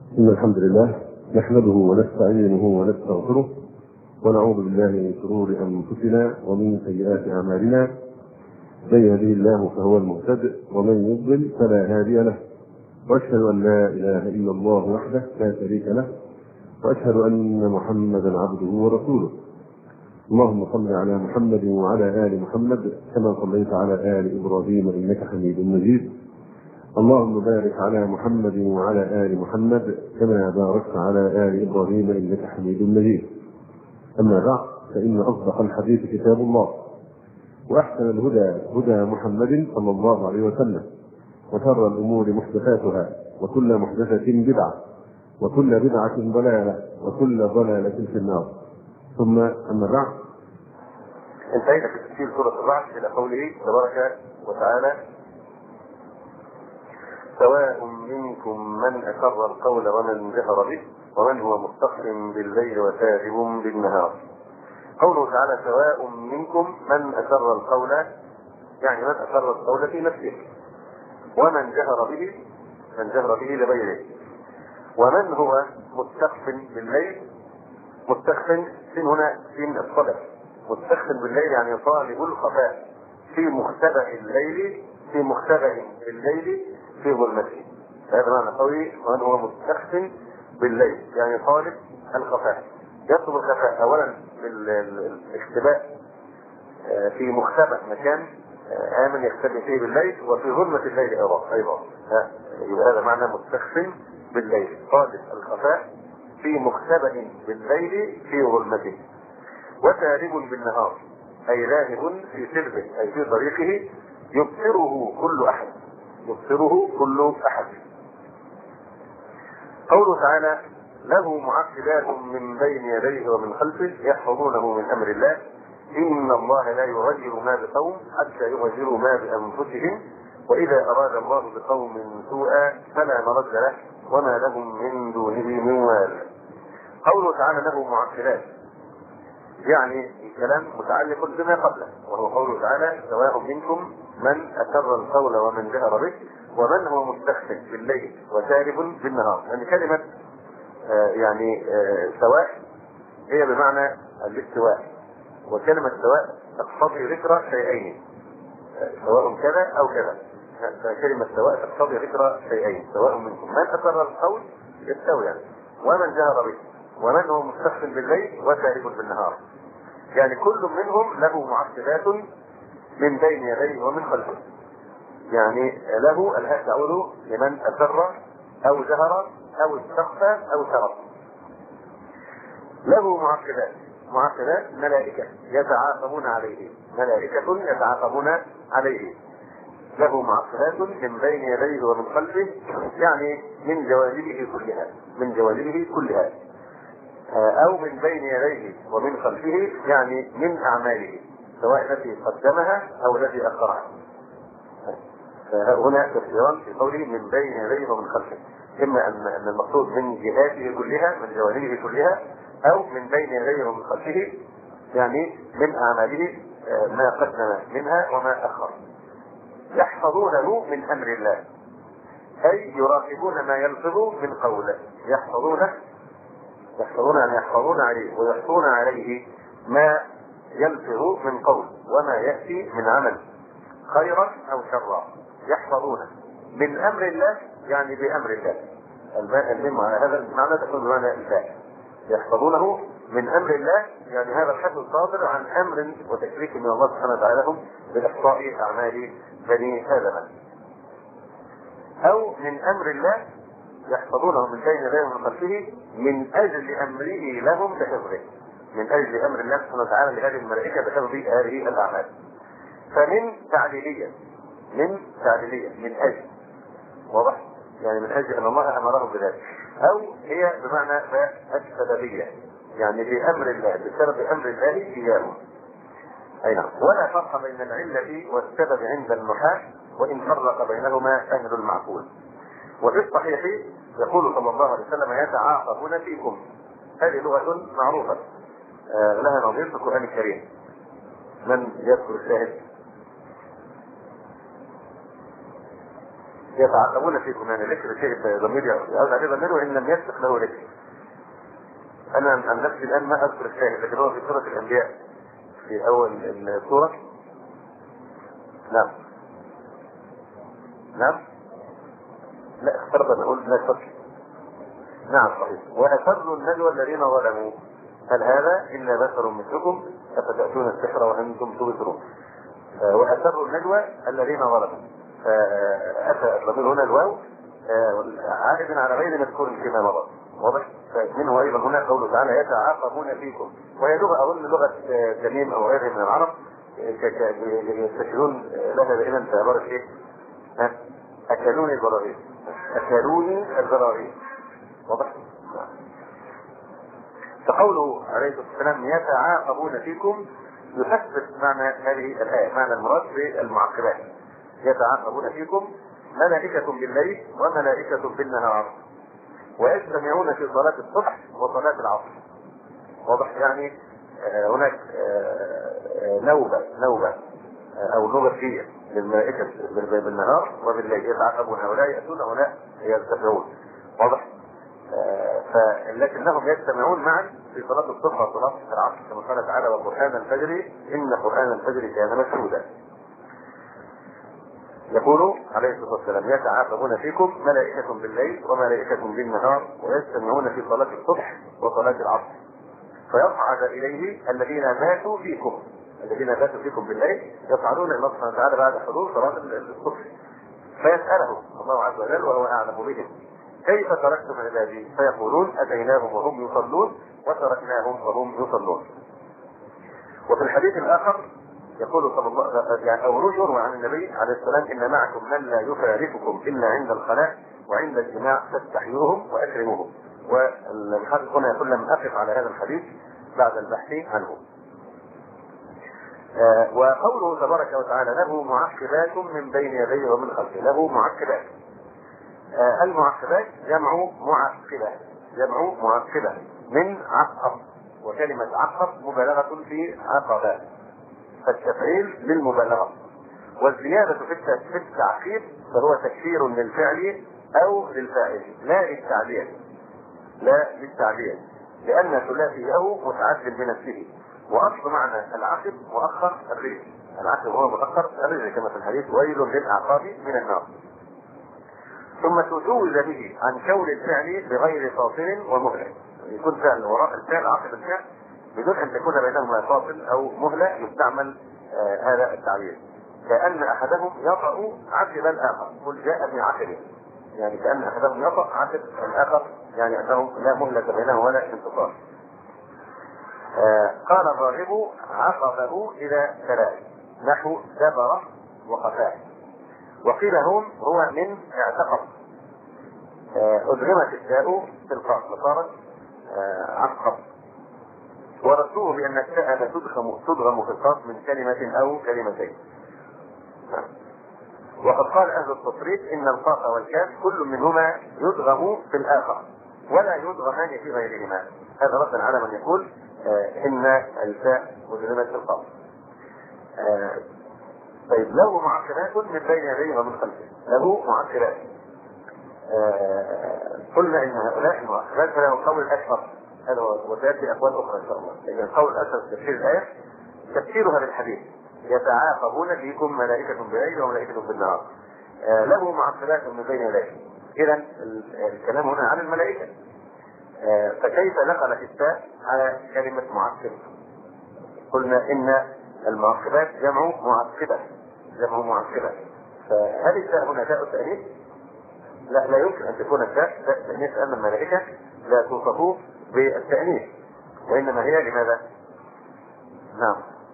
إن الحمد لله نحمده ونستعينه ونستغفره ونعوذ بالله من شرور أنفسنا ومن سيئات أعمالنا. من يهده الله فهو المهتد ومن يضلل فلا هادي له، وأشهد أن لا إله إلا الله وحده لا شريك له، وأشهد أن محمدا عبده ورسوله. اللهم صل على محمد وعلى آل محمد كما صليت على آل إبراهيم إنك حميد مجيد. اللهم بارك على محمد وعلى آل محمد كما باركت على آل إبراهيم إنك حميد مجيد. أما بعد، فإن أصدق الحديث كتاب الله، وأحسن الهدى هدى محمد صلى الله عليه وسلم، وشر الأمور محدثاتها، وكل محدثة بدعة، وكل بدعة ضلالة، وكل ضلالة في النار. ثم أما بعد، انتهينا في تفسير سورة الرعد إلى قوله تبارك وتعالى: سواء منكم من أسر القول ومن جهر به ومن هو مستخف بالليل وسارب بالنهار. قوله تعالى سواء منكم من أسر القول، يعني من أسر القول في نفسه، ومن جهر به، من جهر به لغيره، ومن هو مستخف بالليل. مستخف سين هنا سين الصدق، مستخف بالليل يعني طالب الخفاء في مختبأ الليل، في مختبأ الليل في ظلمته. هذا معنى قوي ومن هو مستخف بالليل، يعني طالب الخفاء، يطلب الخفاء اولا بالاختباء في مختبأ مكان آمن يختبئ فيه بالليل، وفي ظلمة الليل ايضا. يبقى هذا معنى مستخف بالليل، طالب الخفاء في مختبأ بالليل في ظلمته. وسارب بالنهار اي ذاهب في سربه اي في طريقه، يبصره كل احد، يبصره كل احد. قوله تعالى له معقبات من بين يديه ومن خلفه يحفظونه من امر الله، ان الله لا يغير ما بقوم حتى يغيروا ما بانفسهم، واذا اراد الله بقوم سوءا فلا مرد له وما لهم من دونه من وال. قوله تعالى له معقبات، يعني الكلام متعلق بما قبله، وهو قوله تعالى سواء منكم من أسر القول ومن جهر به ومن هو مستخف بالليل وسارب بالنهار. يعني كلمة سواء هي بمعنى الاستواء، وكلمة سواء تقتضي ذكر شيئين، سواء كذا أو كذا. كلمة سواء تقتضي ذكر شيئين، سواء منكم من أسر القول يستوي يعني، ومن جهر به، ومن هو مستخف بالليل وسارب بالنهار. يعني كل منهم له معقبات من بين يديه ومن خلفه. يعني له الهاء تعود لمن أسر أو جهر أو استخفى أو سرب. له معقبات، معقبات ملائكة يتعاقبون عليه، ملائكة يتعاقبون عليه. له معقبات من بين يديه ومن خلفه، يعني من جوانبه كلها، من جوانبه كلها، أو من بين يديه ومن خلفه، يعني من أعماله سواء التي قدمها أو التي أخرها. فهنا تفسيران في قوله من بين يديه ومن خلفه، إما أن المقصود من جهاته كلها، من جوانبه كلها، أو من بين يديه ومن خلفه، يعني من أعماله ما قدم منها وما أخر. يحفظونه من أمر الله، أي يراقبون ما يلفظ من قوله. يحفظونه، يحفظون يعني يحفظون عليه ويحصون عليه ما يلفظ من قول وما يأتي من عمل، خيرا أو شرا. يحفظون من أمر الله يعني بأمر الله. المهم على هذا المعنى تكون بمعنى الفاء. يحفظونه من أمر الله، يعني هذا الحفظ الصادر عن أمر وتشريك من الله سبحانه وتعالى لهم بإحصاء أعمال بني آدم. أو من أمر الله يحفظونه من بين يديه ومن خلفه من أجل أمره لهم بحفظه، من أجل أمر الله سبحانه وتعالى لهذه الملائكة بحفظ هذه الأعمال. فمن تعليلية، من تعليلية من أجل، واضح؟ يعني من أجل أن الله أمره بذلك. أو هي بمعنى السببية، يعني بأمر الله، بسبب أمر الله إياه. أي نعم. ولا فرق بين العلة والسبب عند النحاة، وإن فرق بينهما أهل المعقول. وفي الصحيح يقول صلى الله عليه وسلم يتعاقبون فيكم. هذه لغة معروفة لها نظير في القرآن الكريم. من يذكر الشاهد؟ يتعاقبون فيكم، يعني ذكر شيء ضمير يعود عليه ضمير وان لم يسبق له ذكر. انا عن نفسي الان ما اذكر الشاهد، لكن هو في سوره الانبياء في اول السوره. نعم نعم، لا اخترت ان اقول لا شك. نعم صحيح. واسروا النجوى الذين ظلموا هل هذا الا بشر مثلكم افتاتون السحر وانتم تبصرون. واسروا النجوى الذين ظلموا، اتى الضمير هنا الواو عائد على غير مذكور فيما مضى، واضح؟ منه ايضا هنا قوله تعالى يتعاقبون فيكم، وهي لغه اظن لغه تميم او غيرها من العرب يستشيرون لها دائما في عباره ايه؟ اكلوني البراغيث، اكلوني البراغيث، واضح؟ فقوله عليه الصلاه والسلام يتعاقبون فيكم يثبت معنى هذه الايه، معنى المراد بالمعقبات. يتعاقبون فيكم ملائكه بالليل وملائكه بالنهار ويجتمعون في صلاه الصبح وصلاه العصر، واضح؟ يعني هناك نوبه او نوبه للملائكه بالنهار وبالليل، يتعاقبون، هؤلاء ياتون هؤلاء يرتفعون، واضح؟ لكنهم يجتمعون معا في صلاة الصبح وصلاة العصر كما قال تعالى وقرآن الفجر إن قرآن الفجر كان مشهودا. يقول عليه الصلاة والسلام يتعاقبون فيكم ملائكة بالليل وملائكة بالنهار ويجتمعون في صلاة الصبح وصلاة العصر فيصعد إليه الذين ماتوا فيكم بالليل، يصعدون إلى الله سبحانه وتعالى بعد حضور صلاة الصبح فيسألهم الله عز وجل وهو أعلم بهم كيف تركتم عبادي؟ فيقولون أتيناهم وهم يصلون وتركناهم وهم يصلون. وفي الحديث الآخر يقول صلى الله عليه وسلم يعني أو يروى عن النبي عليه السلام إن معكم من لا يفارقكم إلا عند الخلاء وعند الجماع فاستحيوهم وأكرموهم. والحديث هنا يقول لم أقف على هذا الحديث بعد البحث عنه. وقوله تبارك وتعالى له معقبات من بين يديه ومن خلفه، له معقبات. المعقبات جمع معقبة من عقب، وكلمة عقب مبالغة في عقبة، فالتفعيل للمبالغة، والزيادة في التعقيب فهو تكثير للفعل أو للفاعل لا للتعبير، لأن ثلاثيه متعدد بنفسه، وأصل معنى العقب مؤخر الرزق، العقب هو مؤخر الرزق كما في الحديث ويل للأعقاب من النار. ثم تجوز به عن كون الفعل بغير فاصل ومهلة، يكون فعل وراء الفعل عقب الفعل بدون ان تكون بينهما فاصل او مهلة يستعمل هذا التعبير، كأن احدهم يطأ عقب الاخر، قل جاء بعقبه، يعني كأن احدهم يطأ عقب الاخر، يعني انه لا مهلة بينه ولا انتصار. قال الراغب عقبه الى ثلاث نحو دبر وقفاه، وقيل هم هو من اعتقب، أدغمت التاء في القاف فصارت عقب، وردوه بأن التاء لا تدغم في القاف من كلمة أو كلمتين. وقد قال أهل التصريف إن القاف والكاف كل منهما يدغم في الآخر ولا يدغمان في غيرهما، هذا ردا على من يقول إن التاء أدغمت في القاف. طيب له معقبات من بين يديه ومن خلفه، له معقبات. قلنا ان هؤلاء المعقبات فله قول الاشهر، هذا وسياتي اقوال اخرى ان شاء الله، لكن القول الاشهر في تفسير الايه تفسيرها بالحديث يتعاقبون فيكم ملائكه بالليل وملائكه بالنهار، له معقبات من بين يديه. اذا الكلام هنا عن الملائكه، فكيف نقلت التاء على كلمه معقب؟ قلنا ان المعقبات جمع معقبة، فهل التاء هنا تاء التأنيث؟ لا يمكن ان تكون التاء التأنيث، لأن الملائكة لا توصف بالتأنيث، وإنما هي لماذا؟ نعم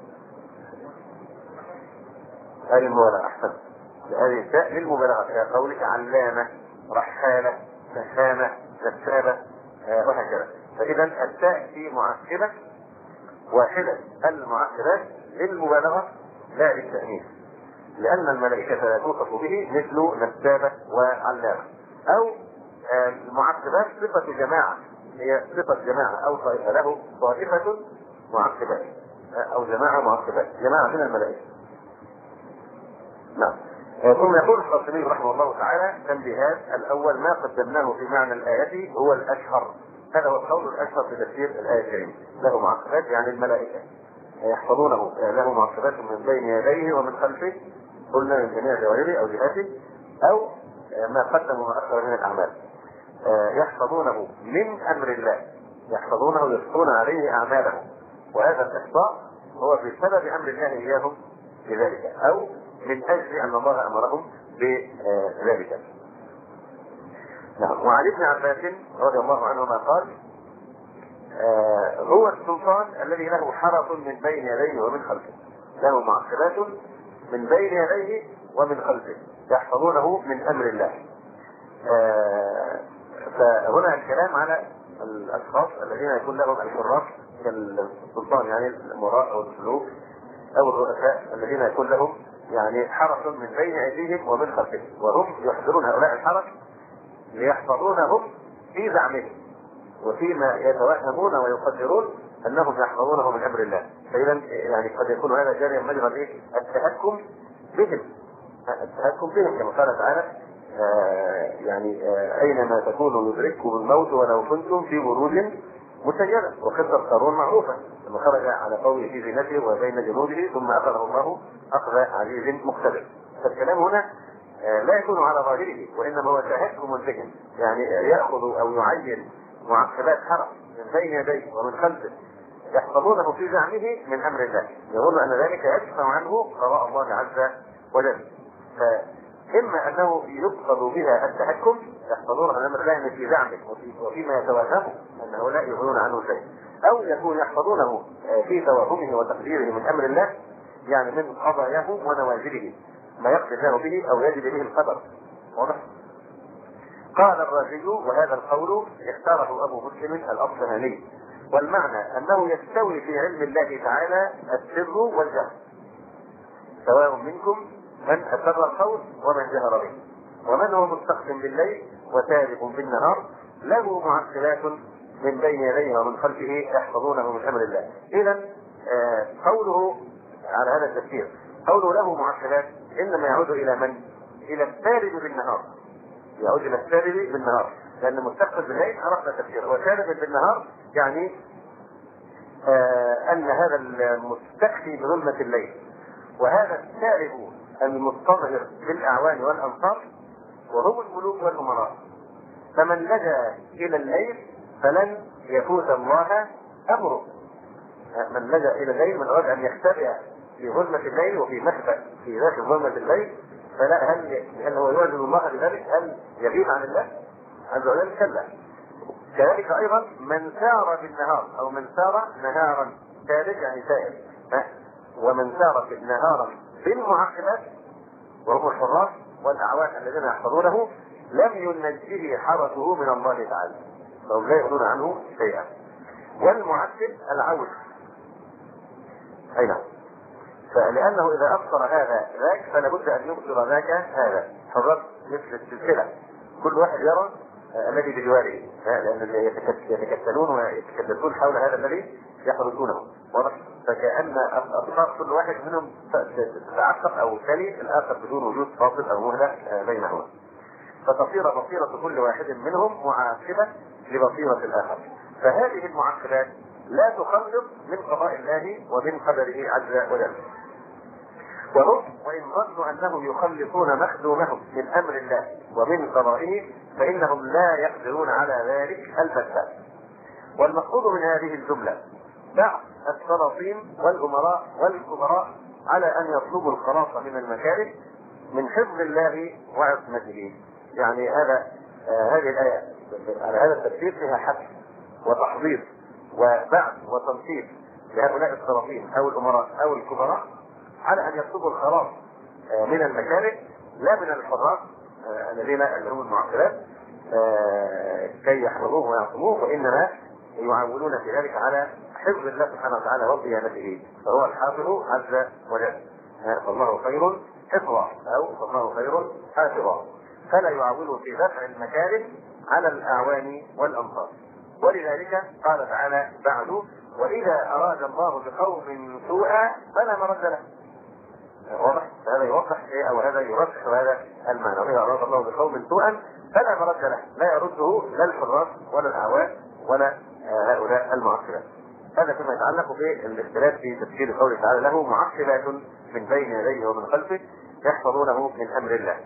هذه المبالغة، أحسن، هذه التاء للمبالغة كقولك علامة رحالة سهامة نسابة وهكذا. فإذا التاء في معقبة واحدة، المعقبات للمبالغة لا للتأنيث، لأن الملائكة لا توصف به مثل نسابة وعلامة. أو المعقبات صفة جماعة، هي صفة جماعة أو طائفة، له طائفة معقبات أو جماعة معقبات، جماعة من الملائكة. نعم. ثم يقول الخطيبي رحمه الله تعالى: تنبيهات. الاول: ما قدمناه في معنى الايه هو الاشهر، هذا هو القول الاشهر في تفسير الايه الكريمه. له معقبات يعني الملائكه يحفظونه، له معقبات من بين يديه ومن خلفه، قلنا من جميع جوانبه او جهاته، او ما قدم وما اخر من الاعمال. يحفظونه من امر الله، يحفظونه يخفون عليه اعمالهم، وهذا الاحصاء هو بسبب امر الله اياهم بذلك، او من اجل ان الله امرهم بذلك. نعم. وعن ابن عباس رضي الله عنهما قال: هو السلطان الذي له حرس من بين يديه ومن خلفه، له معقبات من بين يديه ومن خلفه يحفظونه من امر الله. فهنا الكلام على الاشخاص الذين يكون لهم الحراس كالسلطان، يعني الامراء او الملوك او الرؤساء الذين يكون لهم يعني حرس من بين ايديهم ومن خلفهم، وهم يحضرون هؤلاء الحرس ليحفظونهم في زعمهم وفيما يتوهمون ويقدرون انهم يحفظونه من امر الله. فاذا يعني قد يكون هذا جاريا مجرى التهكم بهم، التهكم بهم كما قال تعالى: اينما تكونوا يدرككم الموت ولو كنتم في بروج مسيدة. وقصة قارون معروفة لما خرج على قومه في زينته وبين جنوده ثم اخذه الله اخذ عزيز مقتدر. فالكلام هنا لا يكون على ظاهره، وانما هو تهكم بهم، يعني ياخذ او يعين معقبات حرس من بين يديه ومن خلفه يحفظونه في زعمه من امر الله، يقول ان ذلك يدفع عنه قضاء الله عز وجل. فاما انه يقصد بها التحكم، يحفظون من امر الله في زعمه وفيما يتوهمه ان هؤلاء يغنون عنه شيء، او يكون يحفظونه في توهمه وتقديره من امر الله، يعني من قضاياه ونوازله، ما يقضي الله به او يجري به القدر. واضح؟ قال الرازي: وهذا القول اختاره ابو مسلم الاصفهاني، والمعنى انه يستوي في علم الله تعالى السر والجهر، سواء منكم من اسر القول ومن جهر به، ومن هو مستخف بالليل وسارق بالنهار، له معقبات من بين يديه ومن خلفه يحفظونه من امر الله. اذا قوله على هذا التفسير، قوله له معقبات، انما يعود الى من؟ الى السارق بالنهار، يعود الى السارق بالنهار، لان مستخف بالليل عرفنا تفسيره، وسارق بالنهار يعني ان هذا المستخفي بظلمة الليل، وهذا السارق المستظهر بالاعوان والانصار، وهم الملوك والامراء. فمن لجأ الى الليل فلن يفوت الله امره. من لجأ الى الليل، من اراد ان يختبئ في ظلمة الليل وفي مخبأ في داخل ظلمة الليل، فلا، هل هو يعجز الله بذلك؟ هل يغيب عن الله عز وجل؟ كلا. كذلك ايضا من سار بالنهار، او من سار نهارا، سارق يعني سائر، ومن سار نهارا بالمعقبات وهم الحراس والاعوان الذين يحفظونه، لم ينجه حرسه من الله تعالى، فهم لا يغنون عنه شيئا. والمعقب العون، اي نعم، فلانه اذا ابصر هذا ذاك فلا بد ان يبصر ذاك هذا. حراس مثل السلسله، كل واحد يرى الذي بجواره، لان يتكتلون ويتكدسون حول هذا الذي يحرسونه. واضح؟ فكأن أبصار كل واحد منهم تتعقب أو تلي الآخر بدون وجود فاصل أو مهلة بينهما، فتصير بصيرة كل واحد منهم معاقبة لبصيرة الآخر. فهذه المعاقبات لا تخلص من قضاء الله ومن قدره عز وجل. وهم وإن ظنوا أنهم يخلصون مخدومهم من أمر الله ومن قضائه، فإنهم لا يقدرون على ذلك البتة. والمقصود من هذه الجملة بعض السلاطين والأمراء والكبراء على أن يطلبوا الخلاص من المكاره من حفظ الله وعصمته. يعني هذه الآية على هذا التفسير فيها حث وتحضير وبعث وتنصيب لهؤلاء السلاطين أو الأمراء أو الكبراء على أن يطلبوا الخلاص من المكاره، لا من الحراس الذين لهم المعقلات كي يحفظوه ويعصموه، وإنما يعولون في ذلك على حفظ الله سبحانه وتعالى وصيانته، فهو الحافظ عز وجل. فالله خير حفظا أو فالله خير حافظا، فلا يعولوا في دفع المكاره على الأعوان والأنصار. ولذلك قال تعالى بعد: وإذا أراد الله بقوم سوءا فلا مرد له. واضح؟ هذا يوضح ايه او هذا يرسخ هذا المعنى. واذا اراد الله بقوم سوءا فلا مرد له، لا يرده لا الحراس ولا الاعوان ولا هؤلاء المعقبات. هذا فيما يتعلق بالاختلاف في تفسير قوله تعالى له معقبات من بين يديه ومن خلفه يحفظونه من امر الله.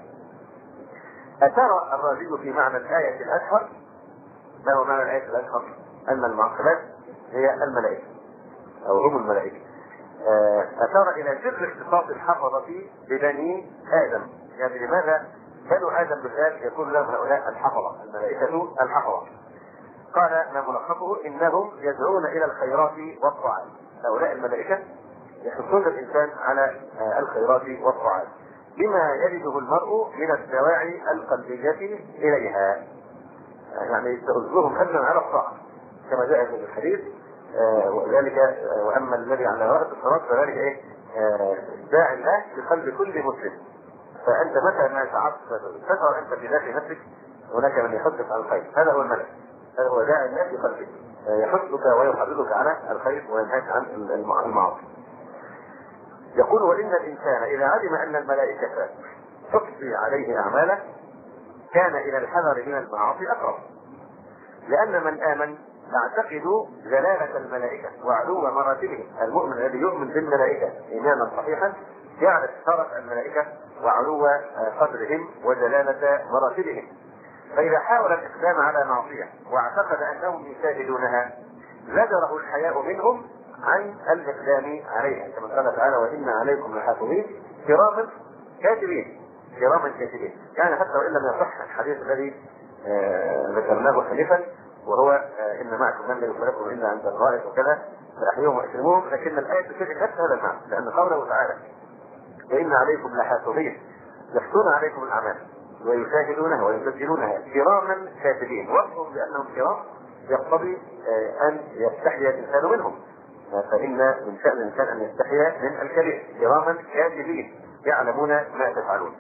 أثار الرازي في معنى الآية الأشهر. ما هو معنى الآية الأشهر؟ أن المعقبات هي الملائكة أو هم الملائكة. أشار إلى سر اختصاص الحفظة ببني آدم. يعني لماذا بنو آدم بالذات يكون لهم هؤلاء الحفظة الملائكة الحفظة؟ قال ما ملخصه إنهم يدعون إلى الخيرات والطاعات. هؤلاء الملائكة يحثون الإنسان على الخيرات والطاعات بما يجده المرء من الدواعي القلبية إليها، يعني تؤذهم أجرا على الطاعة كما جاء في الحديث. وذلك واما الذي على رأس الصراط فذلك ايه؟ داعي الله بقلب كل مسلم. فانت متى ما تشعر انت في داخل نفسك هناك من يحثك على الخير، هذا هو الملك، هذا هو داعي الله بقلبك يحثك ويحرضك على الخير وينهاك عن المعاصي. يقول وان الانسان اذا علم ان الملائكه تحصي عليه اعماله كان الى الحذر من المعاصي اقرب، لان من امن تعتقد جلالة الملائكة وعلو مراتبهم. المؤمن الذي يؤمن بالملائكة إيمانا صحيحا يعرف شرف الملائكة وعلو قدرهم وجلالة مراتبهم. فإذا حاول الإقدام على معصية واعتقد أنهم يشاهدونها زجره الحياء منهم عن الإقدام عليها، كما قال تعالى وإن عليكم لحافظين كراما كاتبين. كراما كاتبين يعني حتى وإن لم يصح الحديث الذي ذكرناه حديثا وهو ان معكم من لا يفرقكم الا عند الغائب وكذا فاحيوهم واكرموهم، لكن الايه تفيد نفس هذا المعنى، لان قوله تعالى وان عليكم لحافظين يحصون عليكم الاعمال ويشاهدونها ويسجلونها كراما كاتبين. وصفهم بانهم كرام يقتضي ان يستحي الانسان منهم، فان من شان الانسان ان يستحي من الكريم. كراما كاتبين يعلمون ما تفعلون.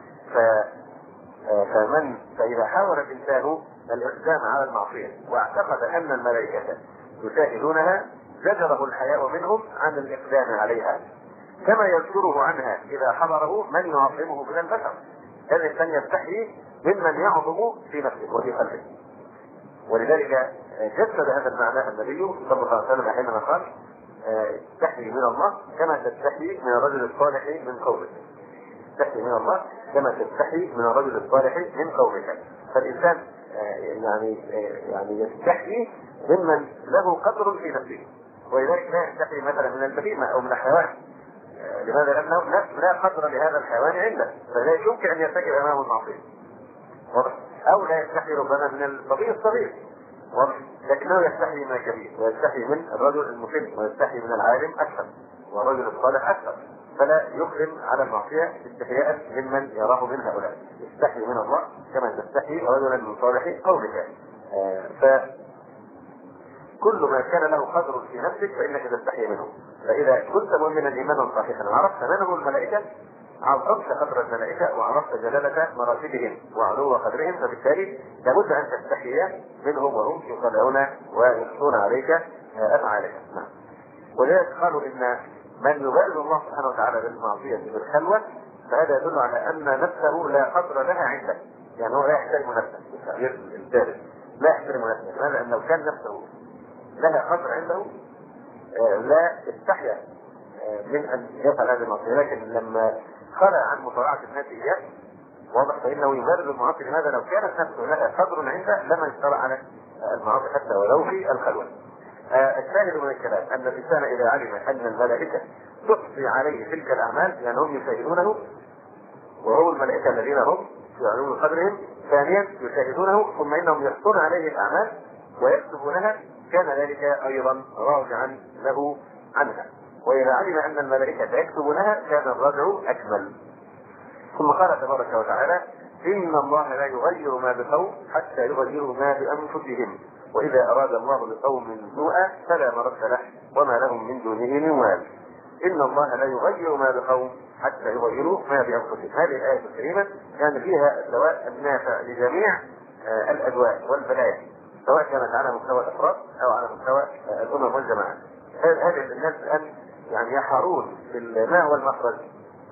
فاذا حاول الانسان الاقدام على المعصيه واعتقد ان الملائكه يشاهدونها زجره الحياء منهم عن الاقدام عليها، كما يزجره عنها اذا حضره من يعظمه من البشر. هذا الانسان يستحي ممن يعظم في نفسه وفي قلبه. ولذلك جسد هذا المعنى النبي صلى الله عليه وسلم حينما قال استحي من الله كما تستحي من الرجل الصالح من قومك. تستحي من الله كما تستحي من الرجل الصالح من قومك. فالانسان يعني يستحي ممن له قدر في نفسه، ولذلك لا يستحي مثلا من البهيمه او من الحيوان. لماذا؟ لانه لا قدر لهذا الحيوان عنده، فلا يمكن ان يرتكب امامه المعصيه. او لا يستحي ربما من الصغير الصغير، لكنه يستحي من الكبير ويستحي من الرجل المسن ويستحي من العالم اكثر والرجل الصالح اكثر، فلا يقدم على المعصيه استحياء ممن يراه من هؤلاء. يستحي من الله كما تستحي رجلا من صالح قومك. فكل ما كان له قدر في نفسك فانك تستحي منه. فاذا كنت مؤمنا ايمانا صحيحا وعرفت من هم الملائكه، عرفت قدر الملائكه وعرفت جلاله مراتبهم وعلو قدرهم، فبالتالي لابد ان تستحي منهم وهم يطلعون ويحصون عليك افعالك. ولذلك قالوا ان من يبالغ الله سبحانه وتعالى بالمعصيه بالخلوه فهذا يدل على ان نفسه لا قدر لها عنده، يعني هو لا يحترم نفسه بالتعبير الثالث، لا يحترم نفسه. لماذا؟ انه كان نفسه لها قدر عنده لا استحيا من ان يفعل هذه المعصيه، لكن لما خلى عن مطاوعه الناس اياه واضح فانه يبالغ المعاصي. لماذا؟ لو كانت نفسه لها قدر عنده لما يشترع على المعاصي حتى ولو في الخلوه. الشاهد من الكلام ان الانسان اذا علم ان الملائكه تحصي عليه تلك الاعمال يعني هم يشاهدونه وهم الملائكه الذين هم في علو قدرهم، ثانيا يشاهدونه ثم انهم يحصون عليه الاعمال ويكتبونها، كان ذلك ايضا راجعا له عنها. واذا علم ان الملائكه يكتبونها كان الرجع اكمل. ثم قال تبارك وتعالى ان الله لا يغير ما بقوم حتى يغيروا ما بانفسهم واذا اراد الله بقوم سوءا فلا مرد له وما لهم من دونه من وال. ان الله لا يغير ما بقوم حتى يغيروا ما بانفسهم. هذه الايه الكريمه كان فيها الدواء النافع لجميع الادواء والبلايا، سواء كانت على مستوى الافراد او على مستوى الامم والجماعات. هذه الناس الان يعني يحارون ما هو المخرج،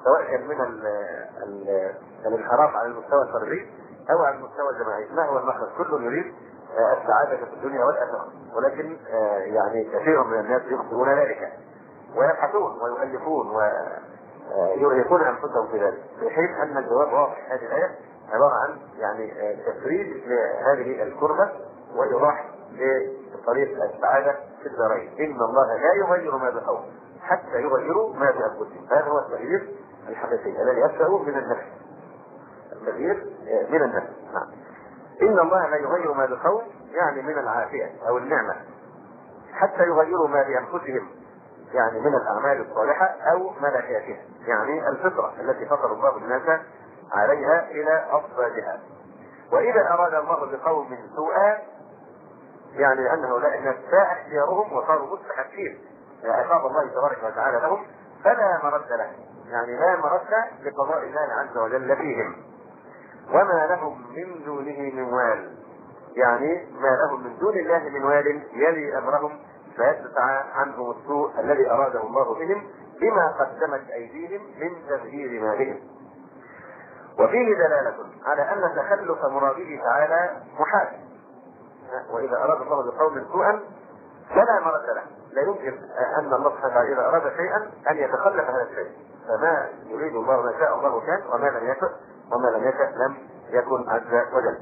سواء كان من الانحراف على المستوى الفردي او على المستوى الجماعي. ما هو المخرج؟ كل يريد السعاده في الدنيا والاخره، ولكن يعني كثير من الناس يخطئون ذلك ويبحثون ويؤلفون ويرهقون انفسهم في ذلك، في حين ان الجواب واضح. هذه الايه عباره عن يعني تفريج لهذه الكربه وايضاح لطريق السعاده في الدارين. ان الله لا يغير ما بقوم حتى يغيروا ما بانفسهم. هذا هو التغيير الحقيقي الذي يبدا من النفس. التغيير من النفس. نعم. ان الله لا يغير ما بقوم يعني من العافيه او النعمه حتى يغيروا ما بانفسهم، يعني من الاعمال الصالحه او ملكاتها، يعني الفطره التي فطر الله الناس عليها الى اصفادها. واذا اراد الله بقوم سوءا، يعني ان هؤلاء الناس ساء اختيارهم وصاروا مستحقين عقاب الله تبارك وتعالى لهم، فلا مرد له، يعني لا مرد لقضاء الله عز وجل فيهم. وما لهم من دونه من وال، يعني ما لهم من دون الله من وال يلي امرهم فيدفع عنهم السوء الذي اراده الله بهم بما قدمت ايديهم من تغيير ما بهم. وفيه دلاله على ان تخلف مراده تعالى محال. واذا اراد الله بقوم سوءا فلا مرد له، لا يمكن ان الله سبحانه وتعالى اذا اراد شيئا ان يتخلف هذا الشيء، فما يريد الله ما شاء الله كان وما لم يشأ وما لم يشأ لم يكن عز وجل.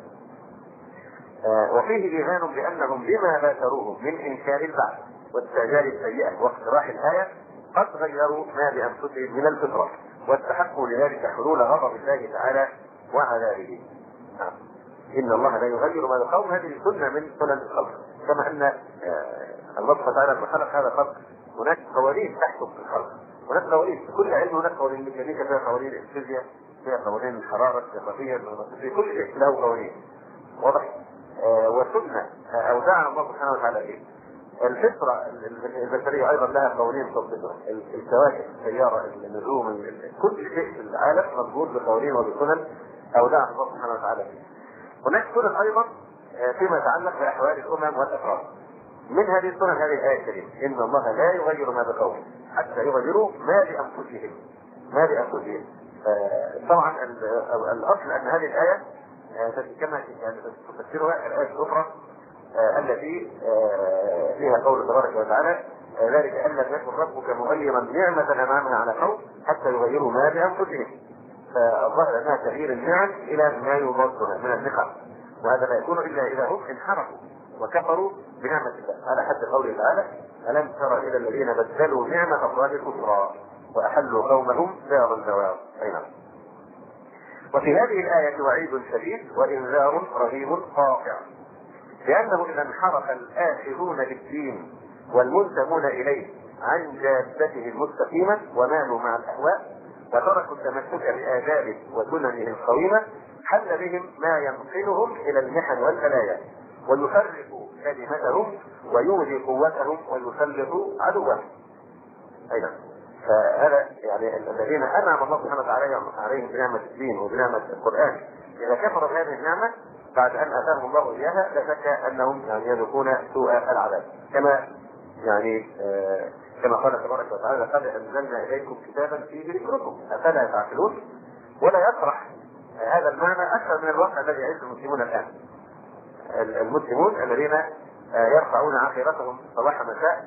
وفيه ايمان بانهم بما باشروه من انكار البعث واستعجال السيئه واقتراح الايه قد غيروا ما بانفسهم من الفطره واستحقوا لذلك حلول غضب الله تعالى وعذابه. ان الله لا يغير ما بقوم، هذه سنه من سنن الخلق، كما ان الله سبحانه وتعالى لما خلق هذا الخلق هناك قوانين تحكم في الخلق، هناك قوانين في كل علم، هناك قوانين الميكانيكا فيها قوانين، الفيزياء فيها قوانين، الحراره الجغرافيه في كل شيء له قوانين واضح. وسنه اودعنا الله سبحانه وتعالى فيه. الفطره البشريه ايضا لها قوانين في الفطره، الكواكب، السياره، النجوم، كل شيء في العالم مربوط بقوانين وبسنن اودعنا الله سبحانه وتعالى فيه. هناك سنن ايضا فيما يتعلق باحوال الامم والافراد. من هذه السنن هذه الايه الكريمه: ان الله لا يغير ما بقوم حتى يغيروا ما بانفسهم. ما بانفسهم. طبعا الاصل ان هذه الايه كما تفسرها الايه الاخرى التي فيها قول تبارك وتعالى: ذلك ان لم يكن ربك مغيرا نعمه انعمها على قوم حتى يغيروا ما بانفسهم. فالظاهر انها تغيير النعم الى ما يضادها من النقم، وهذا لا يكون الا اذا هم انحرفوا وكفروا بنعمه الله، على حد قوله تعالى: الم تر الى الذين بدلوا نعمه الله كفرا واحلوا قومهم دار البوار. وفي هذه الايه وعيد شديد وانذار رهيب قاطع، لانه اذا انحرف الاخذون بالدين والمنتمون اليه عن جادته المستقيمه ومالوا مع الاهواء وتركوا التمسك بآدابه وسننه القويمه، حل بهم ما ينقلهم الى المحن والبلايا ويفرق كلمتهم ويولي قوتهم ويسلط عدوهم. ايضا فهذا يعني الذين انعم الله سبحانه وتعالى عليهم بنعمه الدين وبنعمه القران، اذا كفروا بهذه النعمه بعد ان اتاهم الله اياها لا شك انهم يعني يذوقون سوء العذاب، كما يعني كما قال تبارك وتعالى: لقد انزلنا اليكم كتابا فيه ذكركم افلا تعقلون. ولا يطرح هذا المعنى اكثر من الواقع الذي يعيشه المسلمون الان. المسلمون الذين يرفعون عقيرتهم صباح مساء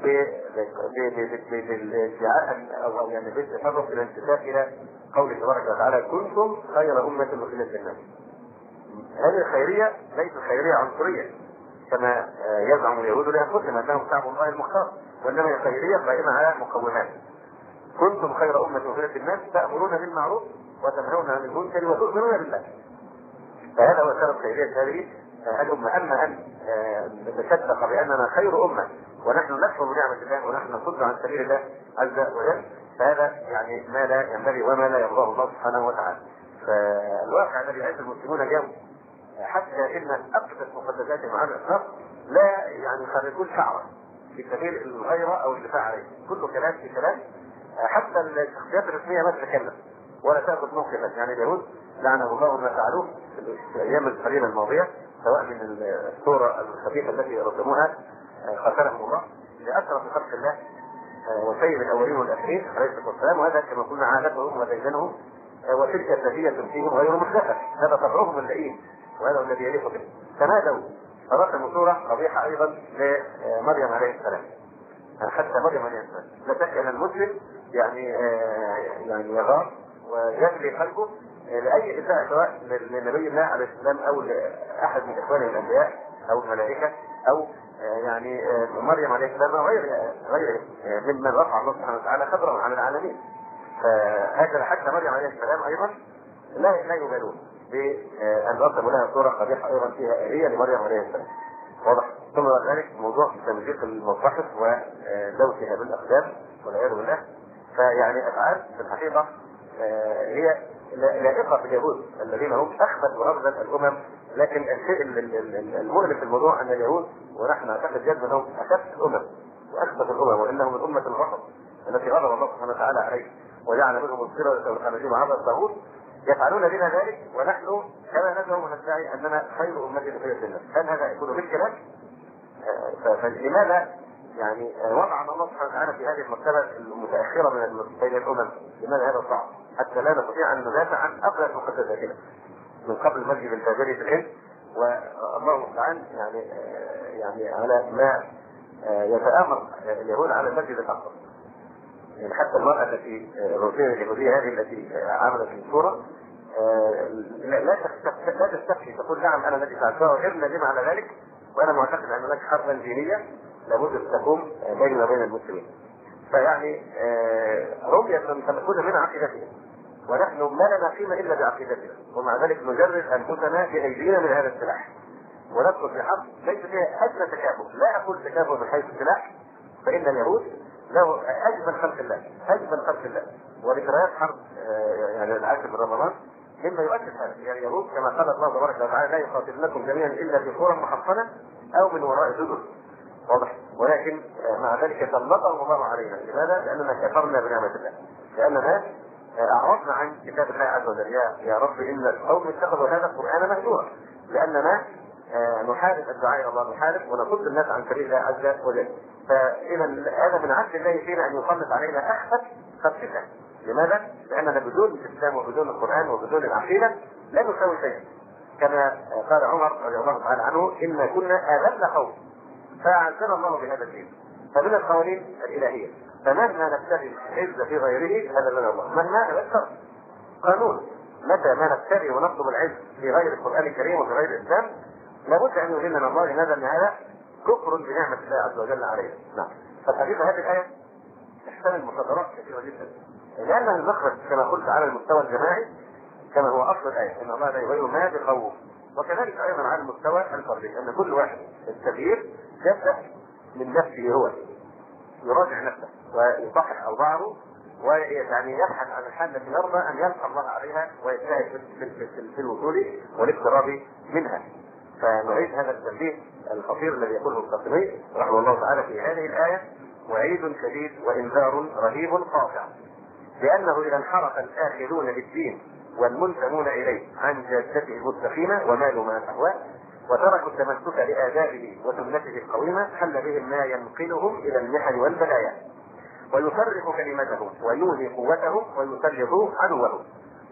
بادعاء او يعني بالتشرف الى الانتساب الى قوله تبارك وتعالى: كنتم خير امه اخرجت للناس. هذه الخيريه ليست خيريه عنصريه كما يزعم اليهود لانفسهم انهم شعب الله المختار، وانما هي خيريه قائمه على مقومات. كنتم خير امه اخرجت للناس تامرون بالمعروف وتنهون عن المنكر وتؤمنون بالله. فهذا هو سبب خيريه هذه الامه. اما ان نتشدق باننا خير امه ونحن نكفر بنعمه الله ونحن نصد عن سبيل الله عز وجل، فهذا يعني ما لا ينبغي وما لا يرضاه الله سبحانه وتعالى. فالواقع الذي يعيش المسلمون اليوم حتى ان اقدس مقدساتهم على الاطلاق لا يعني يخرجون شعرا في سبيل الغيره او الدفاع عليه، كل كلام في كلام. حتى الشخصيات الرسميه ما تتكلم ولا تاخذ موقفا. يعني اليهود لعنه الله ما فعلوه في الايام القليله الماضيه، سواء من الصوره الخبيثه التي رسموها قتلهم الله لاشرف خلق الله وسيد الاولين والاخرين عليه الصلاه والسلام، وهذا كما قلنا عادتهم وديدنهم، وتلك التهية فيهم غير محدثه، هذا طبعهم اللئيم وهذا الذي يليق به. تنادوا فرسموا صوره قبيحه ايضا لمريم عليه السلام، حتى مريم عليه السلام لا شك ان المسلم يعني يغار ويجري قلبه لاي اساءه سواء لنبي الله عليه السلام او لاحد من اخوانه الانبياء او الملائكه او مريم عليه السلام او غيره ممن رفع الله سبحانه وتعالى خبرهم على العالمين. هكذا حتى مريم عليه السلام ايضا لا يبالون بان رسموا لها صوره قبيحه ايضا فيها آلية لمريم عليه السلام. واضح؟ ثم بعد ذلك موضوع تمزيق المصاحف ودوسها بالاقدام والعياذ بالله. فيعني افعال في الحقيقه هي لائقه باليهود الذين هم اخبث وابذل الامم. لكن الشيء المؤلم في الموضوع ان اليهود، ونحن نعتقد جد انهم اخبث الامم واخبث الامم، وانهم من امه الغضب التي غضب الله سبحانه وتعالى عليه وجعل منهم القردة والخنازير وعبد الطاغوت، يفعلون بنا ذلك ونحن كما ندعو وندعي اننا خير امه خير الناس. هل هذا يكون بالكلام؟ فلماذا يعني وضعنا الله سبحانه وتعالى في هذه المرتبه المتاخره بين الامم؟ لماذا هذا صعب؟ حتى لا نستطيع ان ندافع عن اقدس مقدساتنا من قبل المسجد الفاجري في الهند، والله المستعان يعني على ما يتآمر اليهود على المسجد الاقصى. يعني حتى المرأة التي الروسية اليهودية هذه التي عملت الصورة لا تستخفي تقول نعم انا الذي فعلتها وغيرنا ندم على ذلك، وانا معتقد ان هناك حربا دينية لابد ان تقوم بيننا وبين المسلمين. فيعني هم يتمسكون من عقيدتهم ونحن ما لنا قيمة الا بعقيدتنا، ومع ذلك نجرد انفسنا بايدينا من هذا السلاح وندخل في حرب ليس فيها ادنى تكافؤ. لا اقول تكافؤ من حيث السلاح، فان اليهود له اجمل خلق الله، اجمل خلق الله، وذكريات حرب يعني العاشر من رمضان مما يؤكد هذا. يعني اليهود كما قال الله تبارك وتعالى لا يقاتلونكم جميعا الا في قرى محصنه او من وراء جدر. واضح؟ ولكن مع ذلك سلطهم الله علينا. لماذا؟ لاننا كفرنا بنعمه الله، لاننا اعرضنا عن كتاب الله عز وجل. يا رب ان القوم اتخذوا هذا القران مهجورا، لاننا نحارب الدعاء الى الله، نحارب ونصد الناس عن سبيل الله عز وجل. فاذا هذا من عدل الله فينا ان يسلط علينا اخفت خفته. لماذا؟ لاننا بدون الاسلام وبدون القران وبدون العقيده لا نساوي شيئا. كما قال عمر رضي الله تعالى عنه ان كنا اذل قوم فاعزنا الله بهذا الدين. فمن القوانين الالهيه فمهما نبتغي العز في غيره هذا لنا الله، مهما نبتغي قانون متى ما نبتغي ونطلب العز في غير القران الكريم وفي غير الاسلام لابد ان يذلنا الله. لماذا؟ ان هذا كفر بنعمه الله عز وجل علينا. نعم. فالحقيقه هذه الايه تحتمل مصادرات كثيره جدا، لانها المخرج كما قلت على المستوى الجماعي كما هو اصل الايه ان الله لا يغير ما بقوم، وكذلك ايضا على المستوى الفردي ان كل واحد التغيير يبدا من نفسه، هو يراجع نفسه ويصحح اوضاعه ويعني يبحث عن الحل التي يرضى ان يلقى الله عليها ويجتهد في الوصول والاقتراب منها. فنعيد هذا التنبيه الخطير الذي يقوله القاسمي رحمه الله تعالى في هذه الايه: وعيد شديد وانذار رهيب قاطع، لانه اذا انحرف الاخذون للدين والملزمون اليه عن جادته المستقيمه ومالوا مع الاهواء وتركوا التمسك لادابه وسنته القويمه حل بهم ما ينقلهم الى المحن والبلايا ويفرق كلمتهم ويوهي قوتهم ويسلط عدوهم.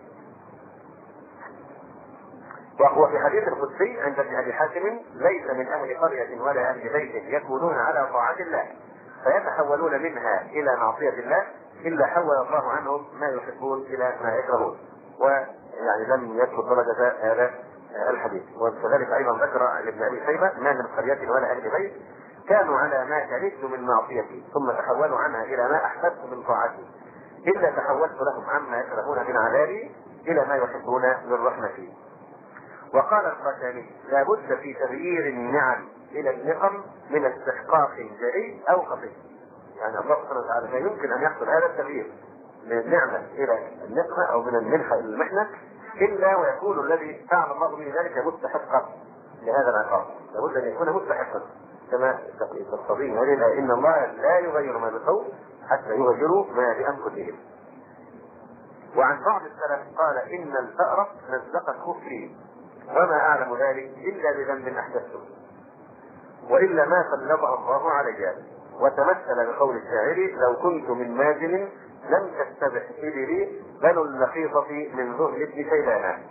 وهو في حديث القدسي عند ابن ابي حاتم: ليس من اهل قريه ولا اهل بيت يكونون على طاعه الله فيتحولون منها الى معصيه الله الا حول الله عنهم ما يحبون الى ما يكرهون. ويعني لم يذكر درجه هذا الحديث. وكذلك ايضا ذكر ابن ابي شيبه: ما من قريه ولا اهل بيت كانوا على ما كرهت من معصيتي ثم تحولوا عنها الى ما احببت من طاعتي الا تحولت لهم عما يكرهون من عذابي الى ما يحبون من رحمتي. وقال القاسمي: لا بد في تغيير النعم الى النقم من استحقاق جلي او خفي. يعني الله سبحانه وتعالى لا يمكن ان يحصل هذا التغيير من النعمه الى النقمه او من المنحه الى المحنه الا ويكون الذي فعل الله به ذلك مستحقا لهذا العقاب. لابد ان يكون مستحقا كما تقتضي هذه الايه: ان الله لا يغير ما بقوم حتى يغيروا ما بانفسهم. وعن بعض السلف قال: ان الفأر مزق كفري وما اعلم ذلك الا بذنب احدثته والا ما سلطه الله علي. وتمثل بقول الشاعر: لو كنت من ماجن لم تستبح إبلي بنو اللقيطة من ذهل ابن شيبان.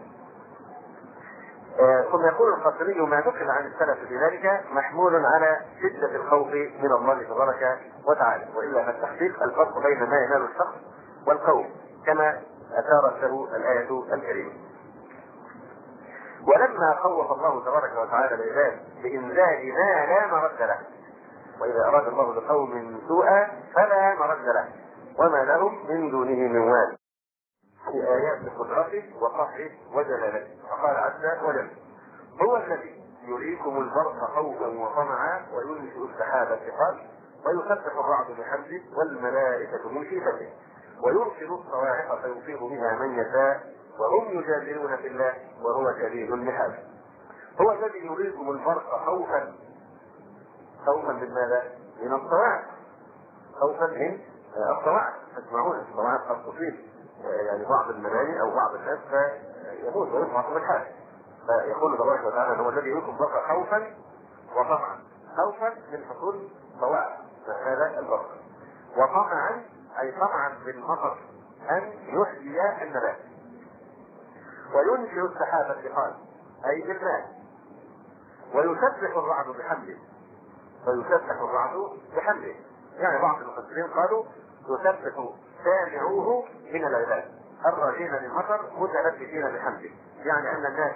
ثم يقول القصري: ما نقل عن السلف بذلك محمول على شدة الخوف من الله تبارك وتعالى، وإلا فالتحقيق الفرق بين ما ينال الشخص والخوف كما أشارت له الآية الكريمة. ولما خوف الله تبارك وتعالى العباد بإنزال ما لا مرد له، وإذا أراد الله بقوم سوءا فلا مرد له وما لهم من دونه من وال، في آيات قدرته وقهره وجلاله. وقال عز وجل: هو الذي يريكم البرق خوفا وطمعا وينشئ السحاب الثقال ويسبح الرعد بحمده والملائكة من خيفته ويرسل الصواعق فيصيب بها من يشاء وهم يجادلون في الله وهو شديد المحال. هو الذي يريكم البرق خوفا من ماذا؟ من الصواعق. خوفا من الصواعق، تسمعون الصواعق قد تصيب يعني بعض المباني او بعض الناس فيموت ويصبح بالحال. فيقول تبارك وتعالى: هو الذي يريكم البرق خوفا وطمعا. خوفا من حصول صواعق هذا البرق، وطمعا اي طمعا بالمطر ان يحيي النبات، وينشئ السحاب الثقال اي بالماء، ويسبح الرعد بحمده. فيسبح الرعد بحمده، يعني بعض المفسرين قالوا يسبح سامعوه من العباد الراجين للمطر متلبسين بحمده، يعني ان الناس